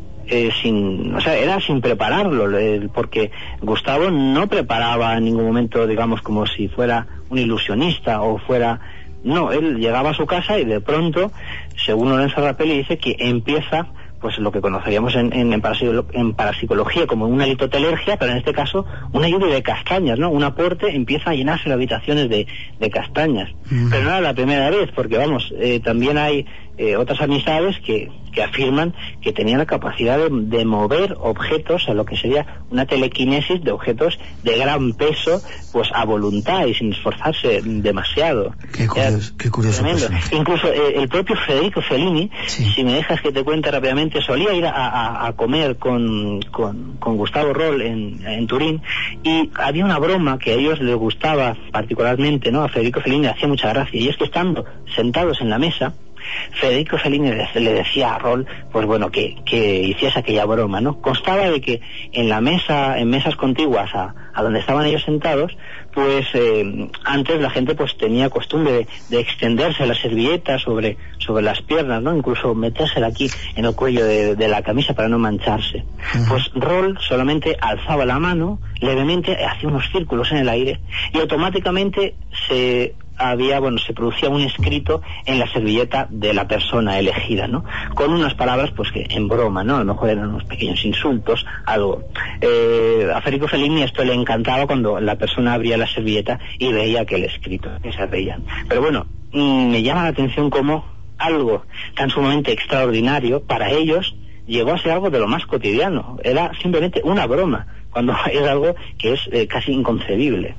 era sin prepararlo, porque Gustavo no preparaba en ningún momento, digamos, como si fuera un ilusionista o fuera... No, él llegaba a su casa y de pronto, según Lorenzo Rapelli, dice que empieza pues lo que conoceríamos en parapsicología como una litotelergia, pero en este caso una lluvia de castañas, ¿no? Un aporte empieza a llenarse las habitaciones de castañas. Pero no era la primera vez, porque vamos, también hay otras amistades que afirman que tenían la capacidad de mover objetos, a lo que sería una telequinesis de objetos de gran peso, pues a voluntad y sin esforzarse demasiado. Qué curioso. Incluso el propio Federico Fellini, sí. Si me dejas que te cuente rápidamente, solía ir a comer con Gustavo Roll en Turín, y había una broma que a ellos les gustaba particularmente, ¿no? A Federico Fellini le hacía mucha gracia, y es que estando sentados en la mesa, Federico Fellini le decía a Roll, pues bueno, que hiciese aquella broma, ¿no? Constaba de que en mesas contiguas a donde estaban ellos sentados, pues antes la gente pues tenía costumbre de extenderse la servilleta sobre las piernas, ¿no? Incluso metérsela aquí en el cuello de la camisa para no mancharse. Pues Roll solamente alzaba la mano levemente, hacía unos círculos en el aire, y automáticamente se producía un escrito en la servilleta de la persona elegida, ¿no? Con unas palabras, pues que en broma, ¿no? A lo mejor eran unos pequeños insultos, algo. A Federico Fellini esto le encantaba cuando la persona abría la servilleta y veía aquel escrito, que se reían. Pero bueno, me llama la atención cómo algo tan sumamente extraordinario para ellos llegó a ser algo de lo más cotidiano. Era simplemente una broma, cuando es algo que es casi inconcebible.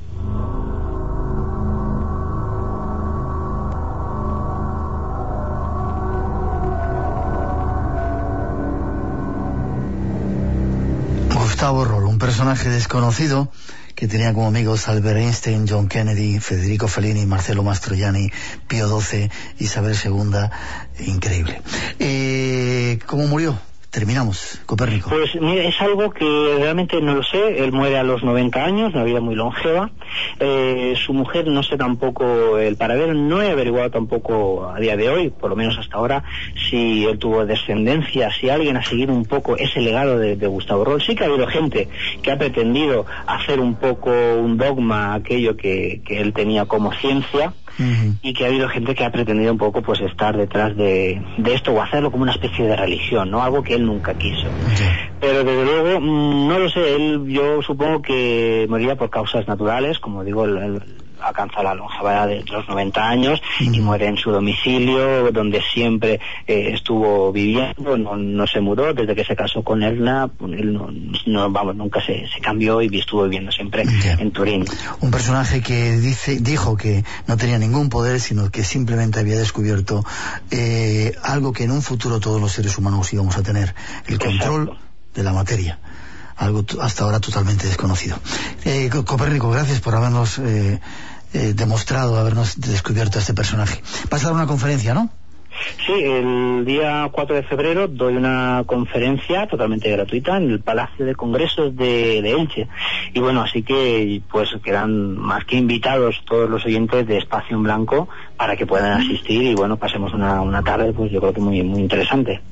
Gustavo Roll, un personaje desconocido que tenía como amigos Albert Einstein, John Kennedy, Federico Fellini, Marcello Mastroianni, Pío XII, Isabel II, increíble. ¿Cómo murió? Terminamos, Copérnico. Pues mira, es algo que realmente no lo sé. Él muere a los 90 años, una vida muy longeva. Su mujer, no sé tampoco el paradero, no he averiguado tampoco a día de hoy, por lo menos hasta ahora, si él tuvo descendencia, si alguien ha seguido un poco ese legado de Gustavo Roll. Sí que ha habido gente que ha pretendido hacer un poco un dogma aquello que él tenía como ciencia, y que ha habido gente que ha pretendido un poco pues estar detrás de esto, o hacerlo como una especie de religión, ¿no? Algo que él nunca quiso. Pero desde luego, no lo sé, yo supongo que moriría por causas naturales, como digo, él alcanza la longevidad de los 90 años y muere en su domicilio, donde siempre estuvo viviendo, no se mudó, desde que se casó con Erna, él nunca se cambió y estuvo viviendo siempre en Turín. Un personaje que dijo que no tenía ningún poder, sino que simplemente había descubierto algo que en un futuro todos los seres humanos íbamos a tener, el control de la materia. Algo hasta ahora totalmente desconocido. Copérnico, gracias por habernos demostrado, habernos descubierto a este personaje. Vas a dar una conferencia, ¿no? Sí, el día 4 de febrero doy una conferencia totalmente gratuita en el Palacio de Congresos de Elche. Y bueno, así que pues quedan más que invitados todos los oyentes de Espacio en Blanco para que puedan asistir y bueno, pasemos una tarde pues yo creo que muy, muy interesante.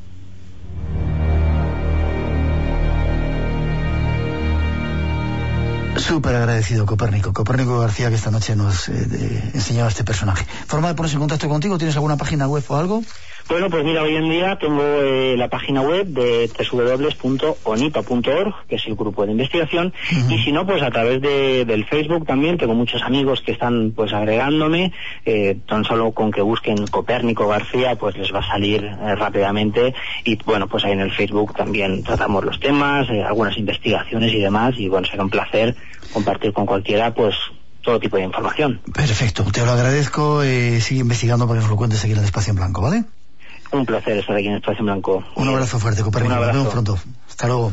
Súper agradecido, Copérnico García, que esta noche nos enseñaba este personaje. ¿Forma de ponerse en contacto contigo? ¿Tienes alguna página web o algo? Bueno, pues mira, hoy en día tengo la página web de www.onipa.org, que es el grupo de investigación, y si no, pues a través del Facebook también tengo muchos amigos que están pues agregándome, tan solo con que busquen Copérnico García, pues les va a salir rápidamente, y bueno, pues ahí en el Facebook también tratamos los temas, algunas investigaciones y demás, y bueno, será un placer compartir con cualquiera, pues todo tipo de información. Perfecto, te lo agradezco, sigue investigando para que nos lo cuentes aquí en el Espacio en Blanco, ¿vale? Un placer estar aquí en Espacio en Blanco. Un abrazo fuerte, Copérnico. Un abrazo. Nos vemos pronto. Hasta luego.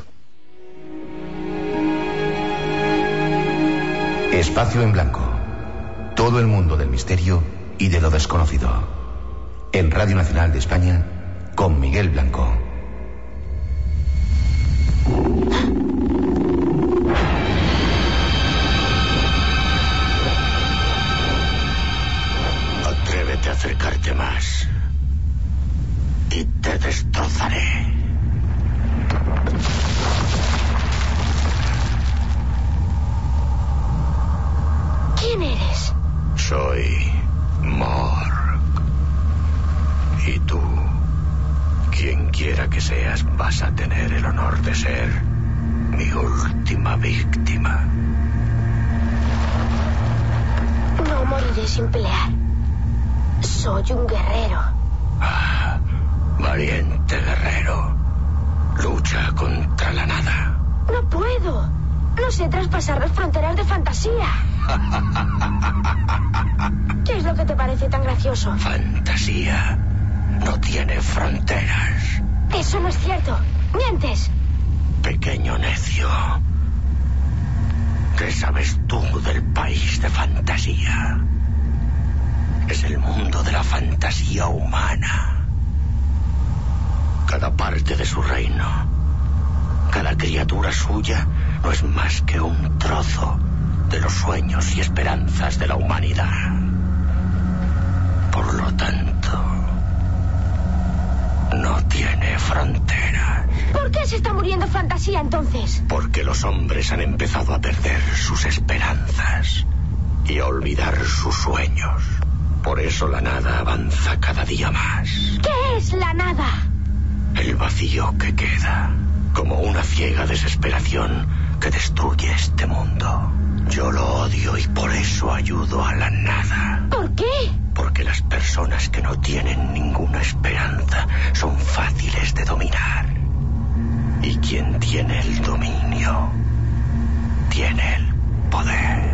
Espacio en Blanco. Todo el mundo del misterio y de lo desconocido. En Radio Nacional de España, con Miguel Blanco. Atrévete a acercarte más y te destrozaré. ¿Quién eres? Soy Mork. Y tú, quien quiera que seas, vas a tener el honor de ser mi última víctima. No moriré sin pelear. Soy un guerrero. Ah, valiente guerrero. Lucha contra la nada. No puedo. No sé traspasar las fronteras de fantasía. ¿Qué es lo que te parece tan gracioso? Fantasía no tiene fronteras. Eso no es cierto. Mientes. Pequeño necio. ¿Qué sabes tú del país de fantasía? Es el mundo de la fantasía humana. Cada parte de su reino, cada criatura suya, no es más que un trozo de los sueños y esperanzas de la humanidad. Por lo tanto, no tiene fronteras. ¿Por qué se está muriendo fantasía entonces? Porque los hombres han empezado a perder sus esperanzas y a olvidar sus sueños. Por eso la nada avanza cada día más. ¿Qué es la nada? El vacío que queda, como una ciega desesperación que destruye este mundo. Yo lo odio y por eso ayudo a la nada. ¿Por qué? Porque las personas que no tienen ninguna esperanza son fáciles de dominar. Y quien tiene el dominio, tiene el poder.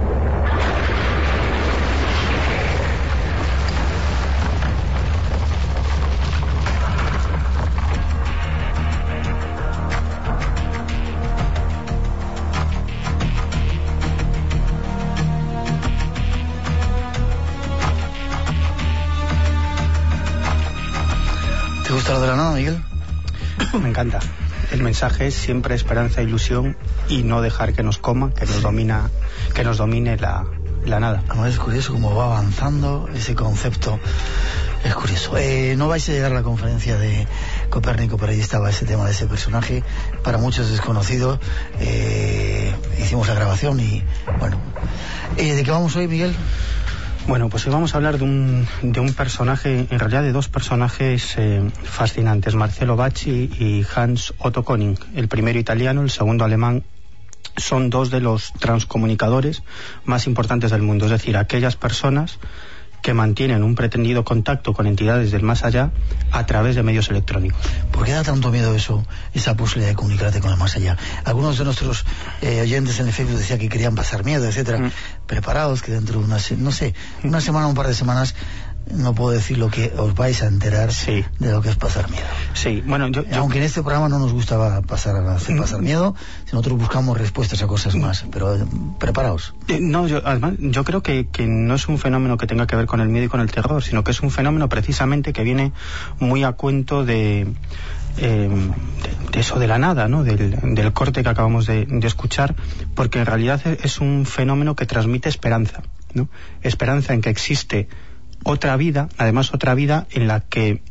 ¿Te gusta lo de la nada, Miguel? Me encanta. El mensaje es siempre esperanza e ilusión y no dejar que nos coma, que nos domine la nada. Además es curioso cómo va avanzando ese concepto. Es curioso. No vais a llegar a la conferencia de Copérnico, pero ahí estaba ese tema de ese personaje, para muchos desconocido. Hicimos la grabación y bueno. ¿De qué vamos hoy, Miguel? Bueno, pues hoy vamos a hablar de un personaje, en realidad de dos personajes fascinantes, Marcello Bacci y Hans Otto Koning. El primero italiano, el segundo alemán. Son dos de los transcomunicadores más importantes del mundo, es decir, aquellas personas que mantienen un pretendido contacto con entidades del más allá a través de medios electrónicos. ¿Por qué da tanto miedo eso, esa posibilidad de comunicarte con el más allá? Algunos de nuestros oyentes en el Facebook decían que querían pasar miedo, etcétera. Preparaos que dentro de una semana, un par de semanas, no puedo decir lo que os vais a enterar de lo que es pasar miedo. Sí, bueno, aunque en este programa no nos gusta pasar miedo, si nosotros buscamos respuestas a cosas más, pero preparaos. Además, yo creo que no es un fenómeno que tenga que ver con el miedo y con el terror, sino que es un fenómeno precisamente que viene muy a cuento de eso de la nada, ¿no? Del corte que acabamos de escuchar, porque en realidad es un fenómeno que transmite esperanza, ¿no? Esperanza en que existe otra vida, además otra vida en la que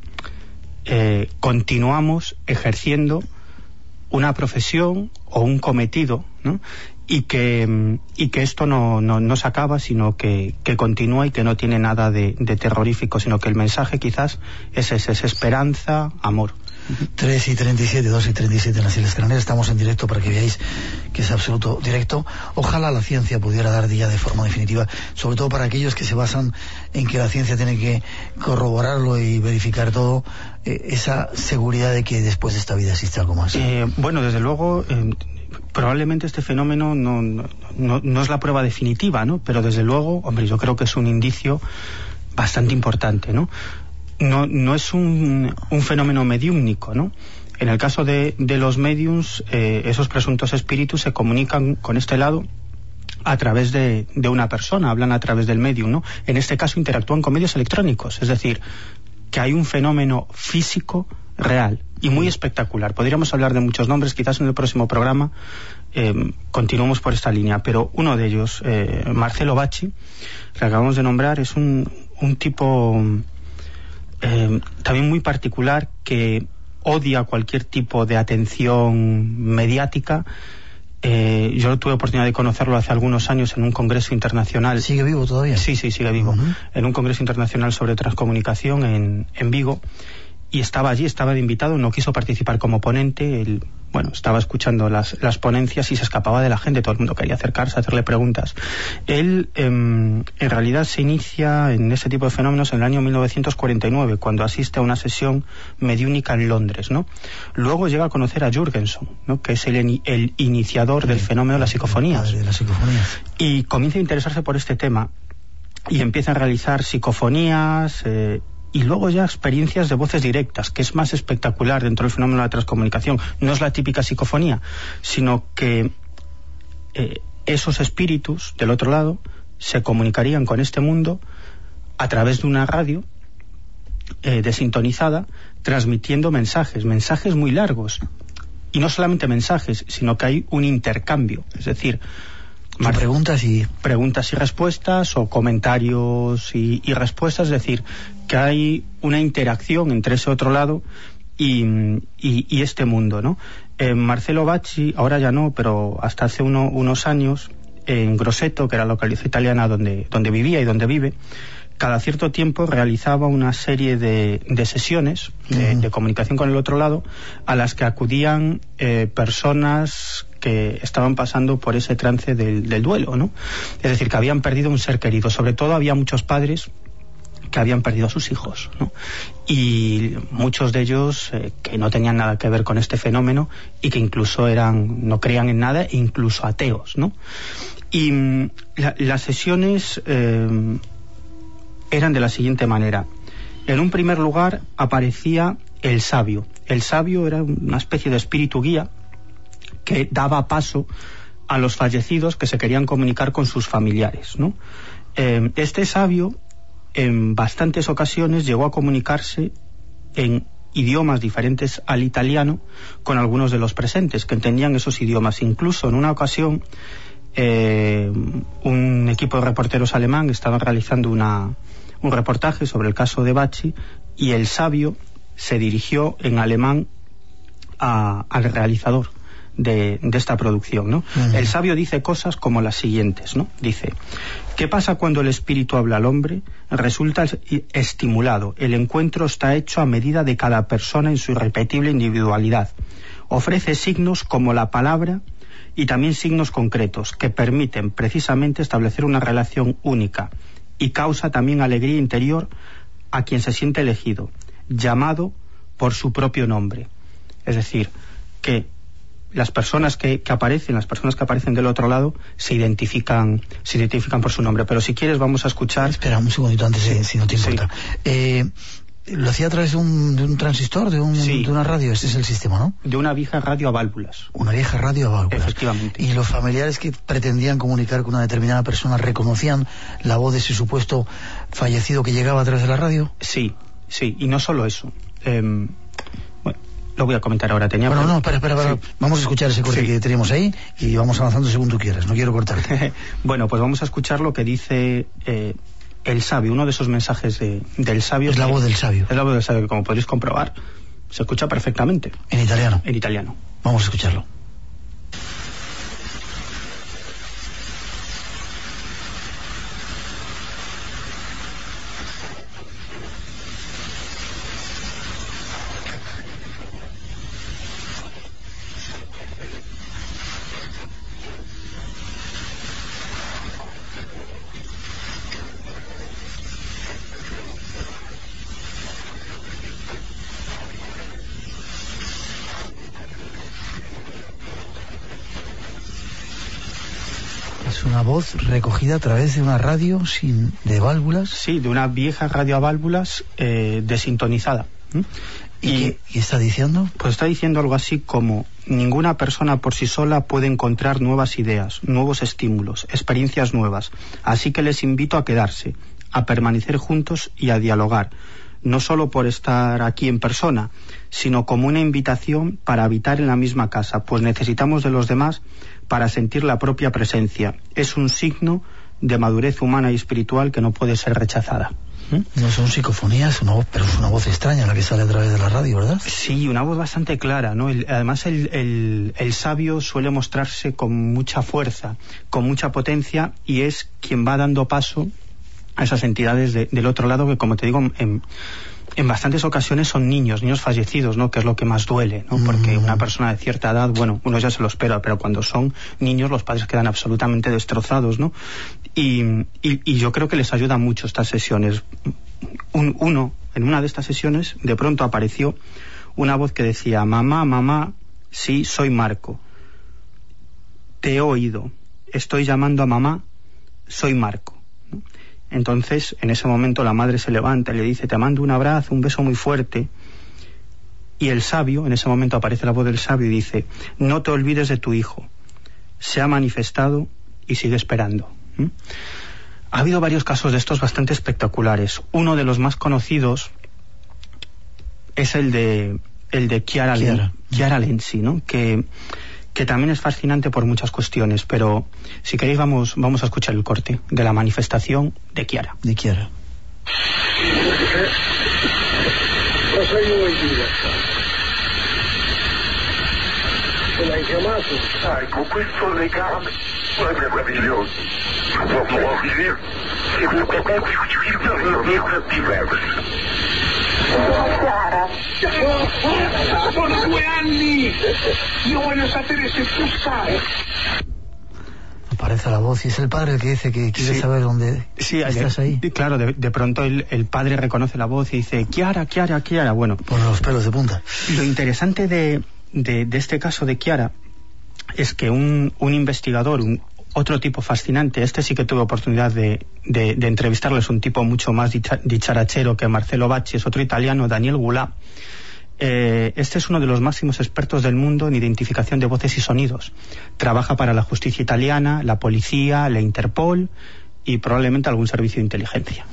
continuamos ejerciendo una profesión o un cometido, ¿no? Y que esto no se acaba, sino que continúa y que no tiene nada de terrorífico, sino que el mensaje quizás es esperanza, amor. 3:37, 2:37 en las Islas Canarias. Estamos en directo para que veáis que es absoluto directo. Ojalá la ciencia pudiera dar ya de forma definitiva, sobre todo para aquellos que se basan en que la ciencia tiene que corroborarlo y verificar todo, esa seguridad de que después de esta vida existe algo más. Bueno, desde luego, probablemente este fenómeno no es la prueba definitiva, ¿no? Pero desde luego, hombre, yo creo que es un indicio bastante importante, ¿no? No es un fenómeno mediúmnico, ¿no? En el caso de los médiums, esos presuntos espíritus se comunican con este lado a través de una persona, hablan a través del médium, ¿no? En este caso interactúan con medios electrónicos, es decir, que hay un fenómeno físico real y muy espectacular. Podríamos hablar de muchos nombres, quizás en el próximo programa continuamos por esta línea, pero uno de ellos, Marcelo Bacci, que acabamos de nombrar, es un tipo también muy particular, que odia cualquier tipo de atención mediática. Yo tuve oportunidad de conocerlo hace algunos años en un congreso internacional. ¿Sigue vivo todavía? Sí, sigue vivo. En un congreso internacional sobre transcomunicación en Vigo. Y estaba allí, estaba de invitado, no quiso participar como ponente. Él, estaba escuchando las ponencias y se escapaba de la gente. Todo el mundo quería acercarse, hacerle preguntas. Él, en realidad, se inicia en ese tipo de fenómenos en el año 1949, cuando asiste a una sesión mediúnica en Londres, ¿no? Luego llega a conocer a Jürgenson, ¿no? Que es el iniciador del fenómeno de las psicofonías. Y comienza a interesarse por este tema y empieza a realizar psicofonías, y luego ya experiencias de voces directas, que es más espectacular dentro del fenómeno de la transcomunicación. No es la típica psicofonía, sino que esos espíritus del otro lado se comunicarían con este mundo a través de una radio desintonizada, transmitiendo mensajes muy largos. Y no solamente mensajes, sino que hay un intercambio, es decir, preguntas y respuestas, o comentarios y respuestas, es decir, que hay una interacción entre ese otro lado y este mundo, ¿no? Marcelo Bacci, ahora ya no, pero hasta hace unos años, en Grosseto, que era la localidad italiana donde vivía y donde vive, cada cierto tiempo realizaba una serie de sesiones de comunicación con el otro lado, a las que acudían personas que estaban pasando por ese trance del duelo, ¿no? Es decir, que habían perdido un ser querido. Sobre todo había muchos padres que habían perdido a sus hijos, ¿no? Y muchos de ellos que no tenían nada que ver con este fenómeno y que incluso no creían en nada, e incluso ateos, ¿no? Y las sesiones eran de la siguiente manera. En un primer lugar aparecía el sabio. El sabio era una especie de espíritu guía que daba paso a los fallecidos que se querían comunicar con sus familiares, ¿no? Este sabio, en bastantes ocasiones, llegó a comunicarse en idiomas diferentes al italiano con algunos de los presentes, que entendían esos idiomas. Incluso en una ocasión, un equipo de reporteros alemán estaba realizando un reportaje sobre el caso de Bacci, y el sabio se dirigió en alemán al realizador de esta producción, ¿no? El sabio dice cosas como las siguientes, ¿no? Dice: ¿qué pasa cuando el espíritu habla al hombre? Resulta estimulado. El encuentro está hecho a medida de cada persona en su irrepetible individualidad. Ofrece signos como la palabra y también signos concretos que permiten precisamente establecer una relación única, y causa también alegría interior a quien se siente elegido, llamado por su propio nombre. Es decir, que las personas que aparecen del otro lado se identifican por su nombre. Pero si quieres vamos a escuchar... Espera un segundito antes, si no te importa. Sí. Lo hacía a través de un transistor, de una radio. Este es el sistema, ¿no? De una vieja radio a válvulas. Una vieja radio a válvulas. Efectivamente. Y los familiares que pretendían comunicar con una determinada persona reconocían la voz de ese supuesto fallecido que llegaba a través de la radio. Sí. Y no solo eso. Lo voy a comentar ahora. Espera. Sí. Vamos a escuchar ese corte que tenemos ahí y vamos avanzando según tú quieras. No quiero cortarte. Bueno, pues vamos a escuchar lo que dice el sabio, uno de esos mensajes del sabio. Es la voz del sabio. Es la voz del sabio, que como podéis comprobar, se escucha perfectamente. En italiano. En italiano. Vamos a escucharlo. Es una voz recogida a través de una radio de válvulas. Sí, de una vieja radio a válvulas desintonizada. ¿Y qué está diciendo? Pues está diciendo algo así como: ninguna persona por sí sola puede encontrar nuevas ideas, nuevos estímulos, experiencias nuevas. Así que les invito a quedarse, a permanecer juntos y a dialogar. No solo por estar aquí en persona, sino como una invitación para habitar en la misma casa, pues necesitamos de los demás para sentir la propia presencia. Es un signo de madurez humana y espiritual que no puede ser rechazada. No son psicofonías, pero es una voz extraña la que sale a través de la radio, ¿verdad? Sí, una voz bastante clara, ¿no? Además el sabio suele mostrarse con mucha fuerza, con mucha potencia, y es quien va dando paso a esas entidades del otro lado, que, como te digo, en bastantes ocasiones son niños fallecidos, ¿no? Que es lo que más duele, ¿no? Porque una persona de cierta edad, bueno, uno ya se lo espera, pero cuando son niños los padres quedan absolutamente destrozados, ¿no? Y yo creo que les ayuda mucho estas sesiones. En una de estas sesiones, de pronto apareció una voz que decía: mamá, sí, soy Marco. Te he oído. Estoy llamando a mamá, soy Marco. Entonces, en ese momento la madre se levanta y le dice: te mando un abrazo, un beso muy fuerte. Y el sabio, en ese momento aparece la voz del sabio y dice: no te olvides de tu hijo. Se ha manifestado y sigue esperando. Ha habido varios casos de estos bastante espectaculares. Uno de los más conocidos es el de Chiara Lenzi, ¿no? Que también es fascinante por muchas cuestiones, pero si queréis vamos a escuchar el corte de la manifestación de Chiara. De Chiara. Cosa gli vuoi dire? Se l'hai chiamato? Con questo legame è meraviglioso. Può morire e diverso. Chiara. Sono 2 anni. Io voglio sapere se tu sai. Aparece la voz y es el padre el que dice que quiere saber dónde estás ahí. Claro, de pronto el padre reconoce la voz y dice: Chiara. Bueno, pone los pelos de punta. Lo interesante de este caso de Chiara es que un investigador, otro tipo fascinante, este sí que tuve oportunidad de entrevistarlo, es un tipo mucho más dicharachero que Marcelo Bacci, es otro italiano, Daniel Goulart. Este es uno de los máximos expertos del mundo en identificación de voces y sonidos. Trabaja para la justicia italiana, la policía, la Interpol y probablemente algún servicio de inteligencia.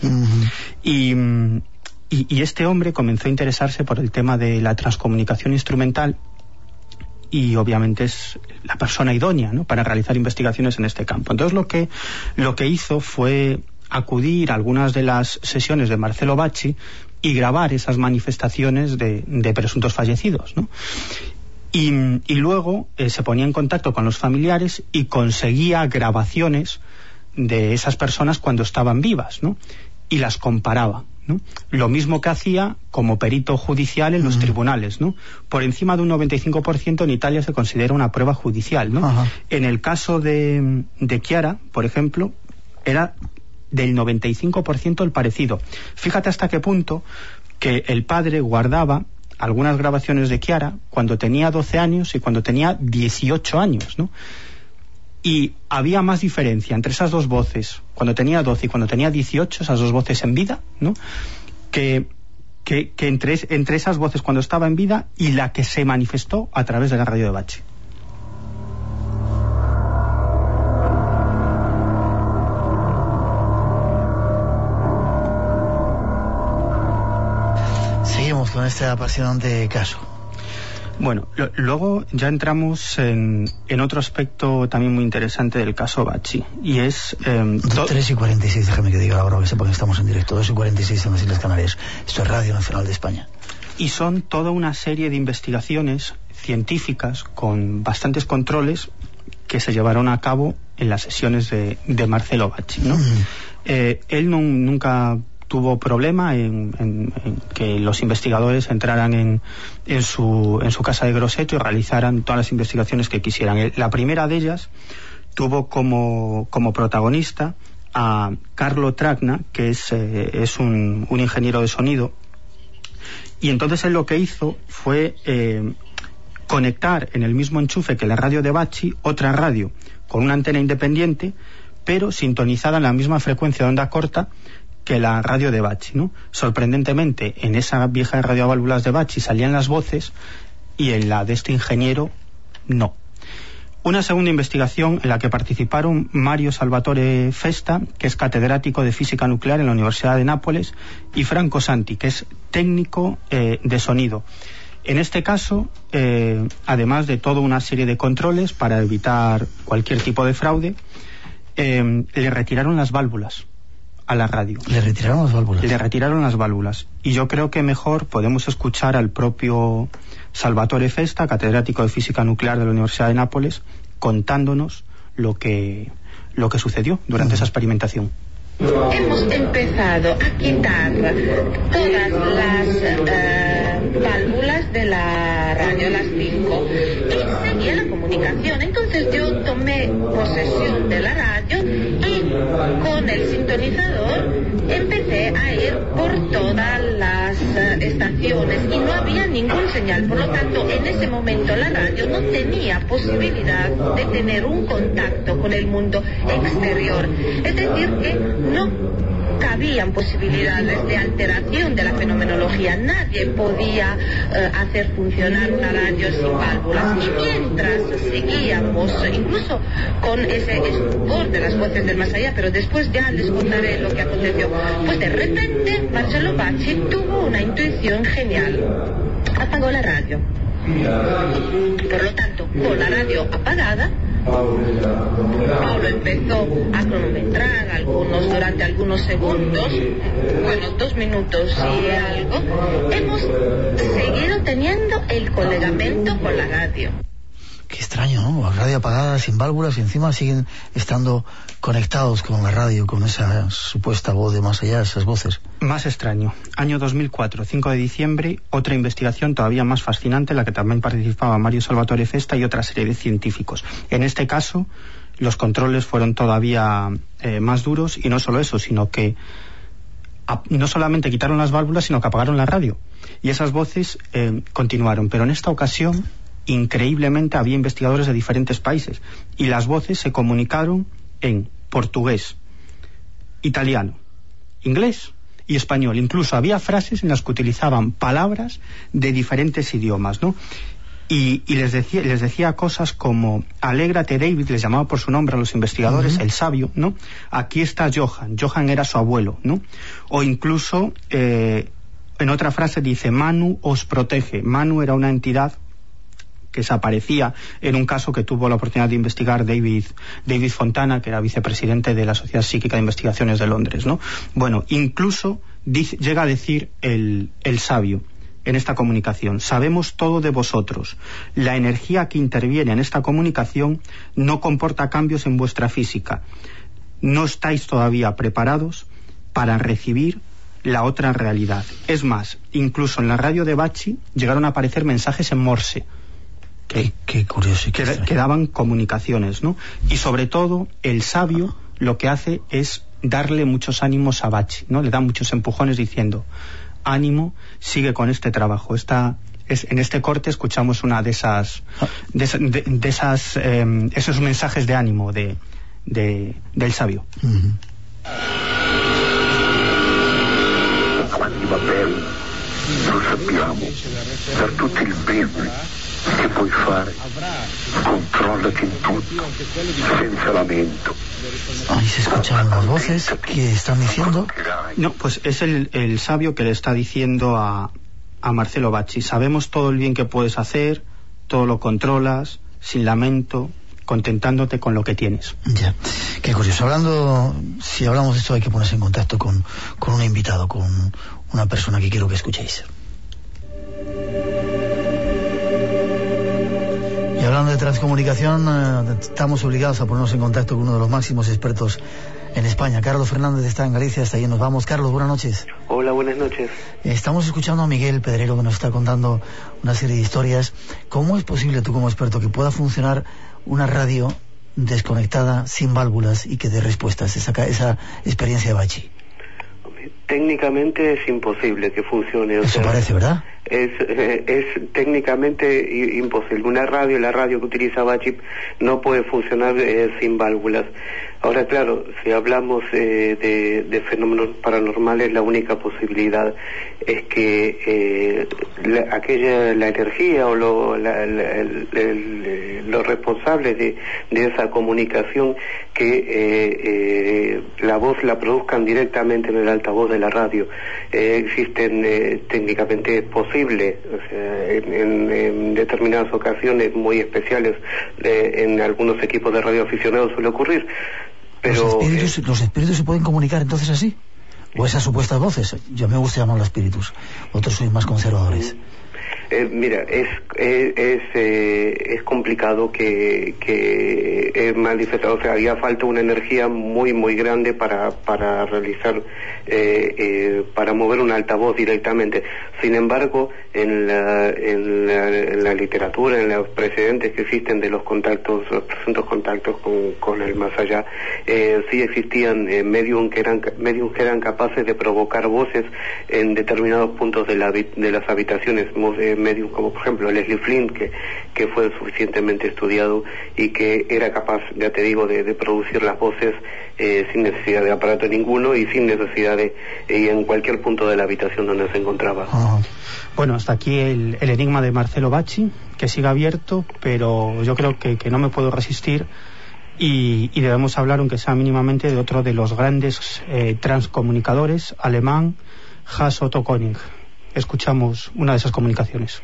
Y este hombre comenzó a interesarse por el tema de la transcomunicación instrumental, y obviamente es la persona idónea, ¿no?, para realizar investigaciones en este campo. Entonces lo que hizo fue acudir a algunas de las sesiones de Marcelo Bacci y grabar esas manifestaciones de presuntos fallecidos, ¿no? Y luego se ponía en contacto con los familiares y conseguía grabaciones de esas personas cuando estaban vivas, ¿no? Y las comparaba, ¿no? Lo mismo que hacía como perito judicial en los tribunales, ¿no? Por encima de un 95% en Italia se considera una prueba judicial, ¿no? Ajá. En el caso de Chiara, por ejemplo, era del 95% el parecido. Fíjate hasta qué punto que el padre guardaba algunas grabaciones de Chiara cuando tenía 12 años y cuando tenía 18 años, ¿no? Y había más diferencia entre esas dos voces, cuando tenía 12 y cuando tenía 18, esas dos voces en vida, ¿no? Que entre esas voces cuando estaba en vida y la que se manifestó a través de la radio de Bacci. Seguimos con este apasionante caso. Bueno, luego ya entramos en otro aspecto también muy interesante del caso Bacci, y es... 3:46, déjame que diga ahora que sepa que estamos en directo, 2:46 en las Islas Canarias. Esto es Radio Nacional de España. Y son toda una serie de investigaciones científicas con bastantes controles que se llevaron a cabo en las sesiones de Marcelo Bacci, ¿no? Él nunca tuvo problema en que los investigadores entraran en su casa de Grosseto y realizaran todas las investigaciones que quisieran. La primera de ellas tuvo como protagonista a Carlo Tragna, que es un ingeniero de sonido, y entonces él lo que hizo fue conectar en el mismo enchufe que la radio de Bacci otra radio con una antena independiente, pero sintonizada en la misma frecuencia de onda corta que la radio de Bacci, ¿no? Sorprendentemente, en esa vieja radio a válvulas de Bacci salían las voces y en la de este ingeniero no. Una segunda investigación en la que participaron Mario Salvatore Festa, que es catedrático de física nuclear en la Universidad de Nápoles, y Franco Santi, que es técnico de sonido. En este caso, además de toda una serie de controles para evitar cualquier tipo de fraude, le retiraron las válvulas a la radio. ¿Le retiraron las válvulas? Le retiraron las válvulas. Y yo creo que mejor podemos escuchar al propio Salvatore Festa, catedrático de física nuclear de la Universidad de Nápoles, contándonos lo que sucedió durante esa experimentación. Hemos empezado a quitar todas las válvulas de la radio, las 5, y seguía la comunicación. Entonces yo tomé posesión de la radio y con el sintonizador empecé a ir por todas las estaciones y no había ningún señal. Por lo tanto, en ese momento la radio no tenía posibilidad de tener un contacto con el mundo exterior. Es decir, que no cabían posibilidades de alteración de la fenomenología. Nadie podía hacer funcionar una radio sin válvulas. Y mientras seguíamos, incluso con ese estupor de las voces del más allá, pero después ya les contaré lo que aconteció, pues de repente Marcello Bacci tuvo una intuición genial. Apagó la radio. Por lo tanto, con la radio apagada, Paulo empezó a cronometrar durante algunos segundos, 2 minutos y algo. Hemos seguido teniendo el colegamiento con la radio. Qué extraño, ¿no? La radio apagada, sin válvulas, y encima siguen estando conectados con la radio, con esa supuesta voz de más allá, esas voces. Más extraño. Año 2004, 5 de diciembre, otra investigación todavía más fascinante, en la que también participaba Mario Salvatore Festa y otra serie de científicos. En este caso, los controles fueron todavía más duros, y no solo eso, sino que no solamente quitaron las válvulas, sino que apagaron la radio. Y esas voces continuaron, pero en esta ocasión, increíblemente, había investigadores de diferentes países y las voces se comunicaron en portugués, italiano, inglés y español. Incluso había frases en las que utilizaban palabras de diferentes idiomas, ¿no? Y les decía cosas como: alégrate, David, les llamaba por su nombre a los investigadores, el sabio, ¿no? Aquí está Johan era su abuelo, ¿no? O incluso en otra frase dice: Manu os protege. Manu era una entidad que se aparecía en un caso que tuvo la oportunidad de investigar David Fontana, que era vicepresidente de la Sociedad Psíquica de Investigaciones de Londres, ¿no? Bueno, incluso llega a decir el sabio en esta comunicación: sabemos todo de vosotros. La energía que interviene en esta comunicación no comporta cambios en vuestra física. No estáis todavía preparados para recibir la otra realidad. Es más, incluso en la radio de Bacci llegaron a aparecer mensajes en Morse. Qué curioso. Que daban comunicaciones, ¿no? Y sobre todo, el sabio lo que hace es darle muchos ánimos a Bacci, ¿no? Le da muchos empujones diciendo: ánimo, sigue con este trabajo. En este corte escuchamos una de esas esos mensajes de ánimo del sabio. Lo sappiamo, per tutto il bene che puoi fare, controllati in tutto, senza lamento. Ahí se escuchan las voces que están diciendo. No, pues es el sabio que le está diciendo a Marcelo Bacci: sabemos todo el bien que puedes hacer, todo lo controlas, sin lamento, contentándote con lo que tienes. Ya, qué curioso. Si hablamos de esto, hay que ponerse en contacto con un invitado, con una persona que quiero que escuchéis. Y hablando de transcomunicación, estamos obligados a ponernos en contacto con uno de los máximos expertos en España. Carlos Fernández está en Galicia, hasta ahí nos vamos. Carlos, buenas noches. Hola, buenas noches. Estamos escuchando a Miguel Pedrero, que nos está contando una serie de historias. ¿Cómo es posible, tú como experto, que pueda funcionar una radio desconectada, sin válvulas y que dé respuestas? Esa experiencia de Bacci. Técnicamente es imposible que funcione. Eso parece, ¿verdad? Es técnicamente imposible. La radio que utiliza Bacci no puede funcionar sin válvulas. Ahora, claro, si hablamos de fenómenos paranormales, la única posibilidad es que la energía o los responsables de esa comunicación, que la voz la produzcan directamente en el altavoz de la radio. Existen técnicamente posible, o sea, en determinadas ocasiones muy especiales, en algunos equipos de radioaficionados suele ocurrir. Pero ¿Los espíritus se pueden comunicar entonces así? ¿O esas supuestas voces? Yo me gusta llamarlos espíritus, otros sois más conservadores. Mira, es complicado que manifestar, o sea, había falta una energía muy muy grande para realizar, para mover un altavoz directamente. Sin embargo, en la literatura, en los precedentes que existen de los presuntos contactos con el más allá, sí existían medium que eran capaces de provocar voces en determinados puntos de las habitaciones. Medium como por ejemplo Leslie Flint, que fue suficientemente estudiado y que era capaz, ya te digo, de producir las voces sin necesidad de aparato ninguno y sin necesidad y en cualquier punto de la habitación donde se encontraba. Bueno, hasta aquí el enigma de Marcelo Bacci, que sigue abierto, pero yo creo que no me puedo resistir y debemos hablar, aunque sea mínimamente, de otro de los grandes transcomunicadores alemán, Hans Otto Koning. Escuchamos una de esas comunicaciones.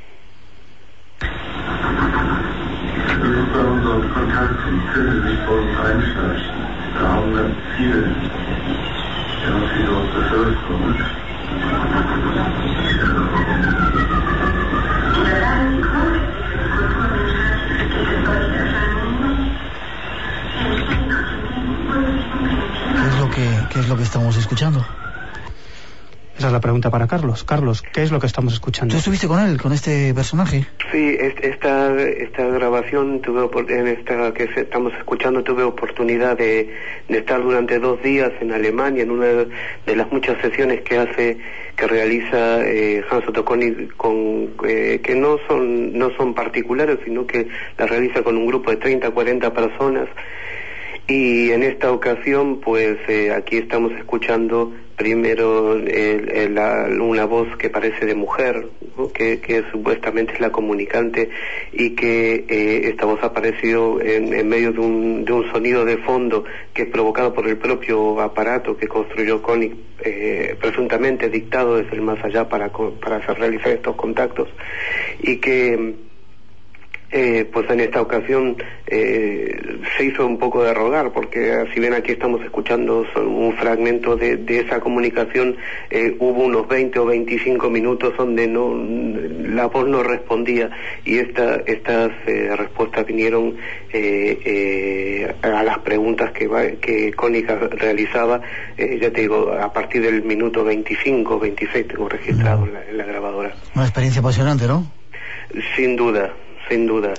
¿Qué es lo que estamos escuchando? Esa es la pregunta para Carlos. Carlos, ¿qué es lo que estamos escuchando? ¿Tú estuviste con él, con este personaje? Sí, esta grabación que estamos escuchando, tuve oportunidad de estar durante 2 días en Alemania, en una de las muchas sesiones que realiza Hans Otto Koning, que no son particulares, sino que las realiza con un grupo de 30 a 40 personas. Y en esta ocasión, pues aquí estamos escuchando primero una voz que parece de mujer, ¿no? que supuestamente es la comunicante, y que esta voz ha aparecido en medio de un sonido de fondo que es provocado por el propio aparato que construyó Koning, presuntamente dictado desde el más allá para hacer realizar estos contactos, y que pues en esta ocasión se hizo un poco de rogar, porque si bien aquí estamos escuchando un fragmento de esa comunicación, hubo unos 20 o 25 minutos donde la voz no respondía, y estas respuestas vinieron a las preguntas que Koning realizaba, ya te digo, a partir del minuto 25 o 26 tengo registrado en la grabadora. Una experiencia apasionante, ¿no? Sin duda. sin duda.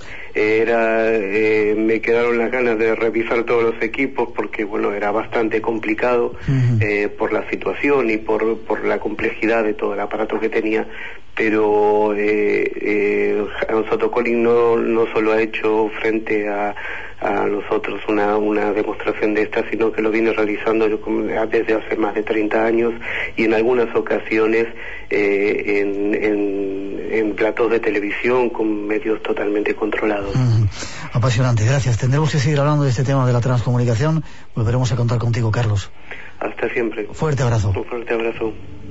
Me quedaron las ganas de revisar todos los equipos porque, bueno, era bastante complicado por la situación y por la complejidad de todo el aparato que tenía. Pero Hans Otto Kolling no solo ha hecho frente a nosotros una demostración de esta, sino que lo viene realizando desde hace más de 30 años y en algunas ocasiones en platós de televisión con medios totalmente controlados. Apasionante, gracias. Tendremos que seguir hablando de este tema de la transcomunicación. Volveremos a contar contigo, Carlos. Hasta siempre. Fuerte abrazo. Un fuerte abrazo.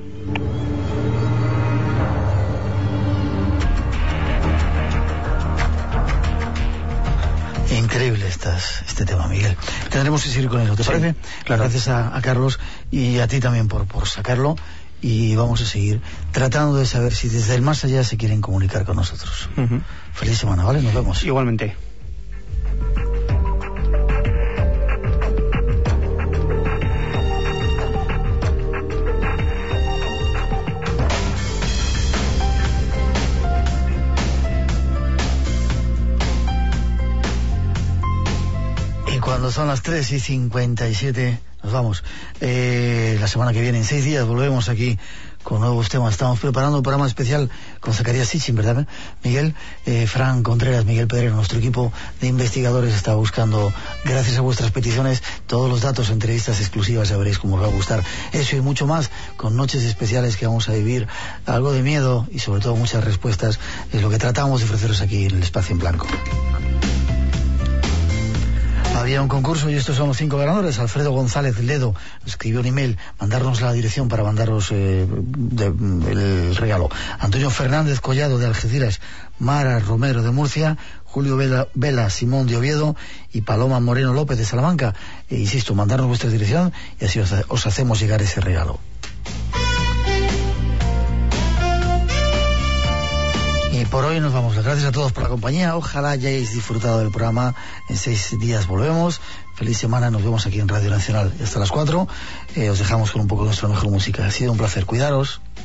Increíble este tema, Miguel. Tendremos que seguir con eso, ¿te parece? Claro. Gracias a Carlos y a ti también por sacarlo, y vamos a seguir tratando de saber si desde el más allá se quieren comunicar con nosotros. Feliz semana, ¿vale? Nos vemos. Igualmente. Cuando son las 3:57 nos vamos. La semana que viene, en 6 días, volvemos aquí con nuevos temas. Estamos preparando un programa especial con Zacarías Sitchin, ¿verdad, Miguel? Fran Contreras, Miguel Pedrero, nuestro equipo de investigadores está buscando, gracias a vuestras peticiones, todos los datos, entrevistas exclusivas. Ya veréis cómo os va a gustar eso y mucho más, con noches especiales que vamos a vivir, algo de miedo y sobre todo muchas respuestas. Es lo que tratamos de ofreceros aquí en el Espacio en Blanco. Había un concurso y estos son los 5 ganadores. Alfredo González Ledo escribió un email, mandarnos la dirección para mandaros el regalo. Antonio Fernández Collado de Algeciras, Mara Romero de Murcia, Julio Vela Simón de Oviedo y Paloma Moreno López de Salamanca. Insisto, mandarnos vuestra dirección y así os hacemos llegar ese regalo. Y por hoy nos vamos. Gracias a todos por la compañía. Ojalá hayáis disfrutado del programa. En 6 días volvemos. Feliz semana. Nos vemos aquí en Radio Nacional hasta las 4. Os dejamos con un poco de nuestra mejor música. Ha sido un placer. Cuidaros.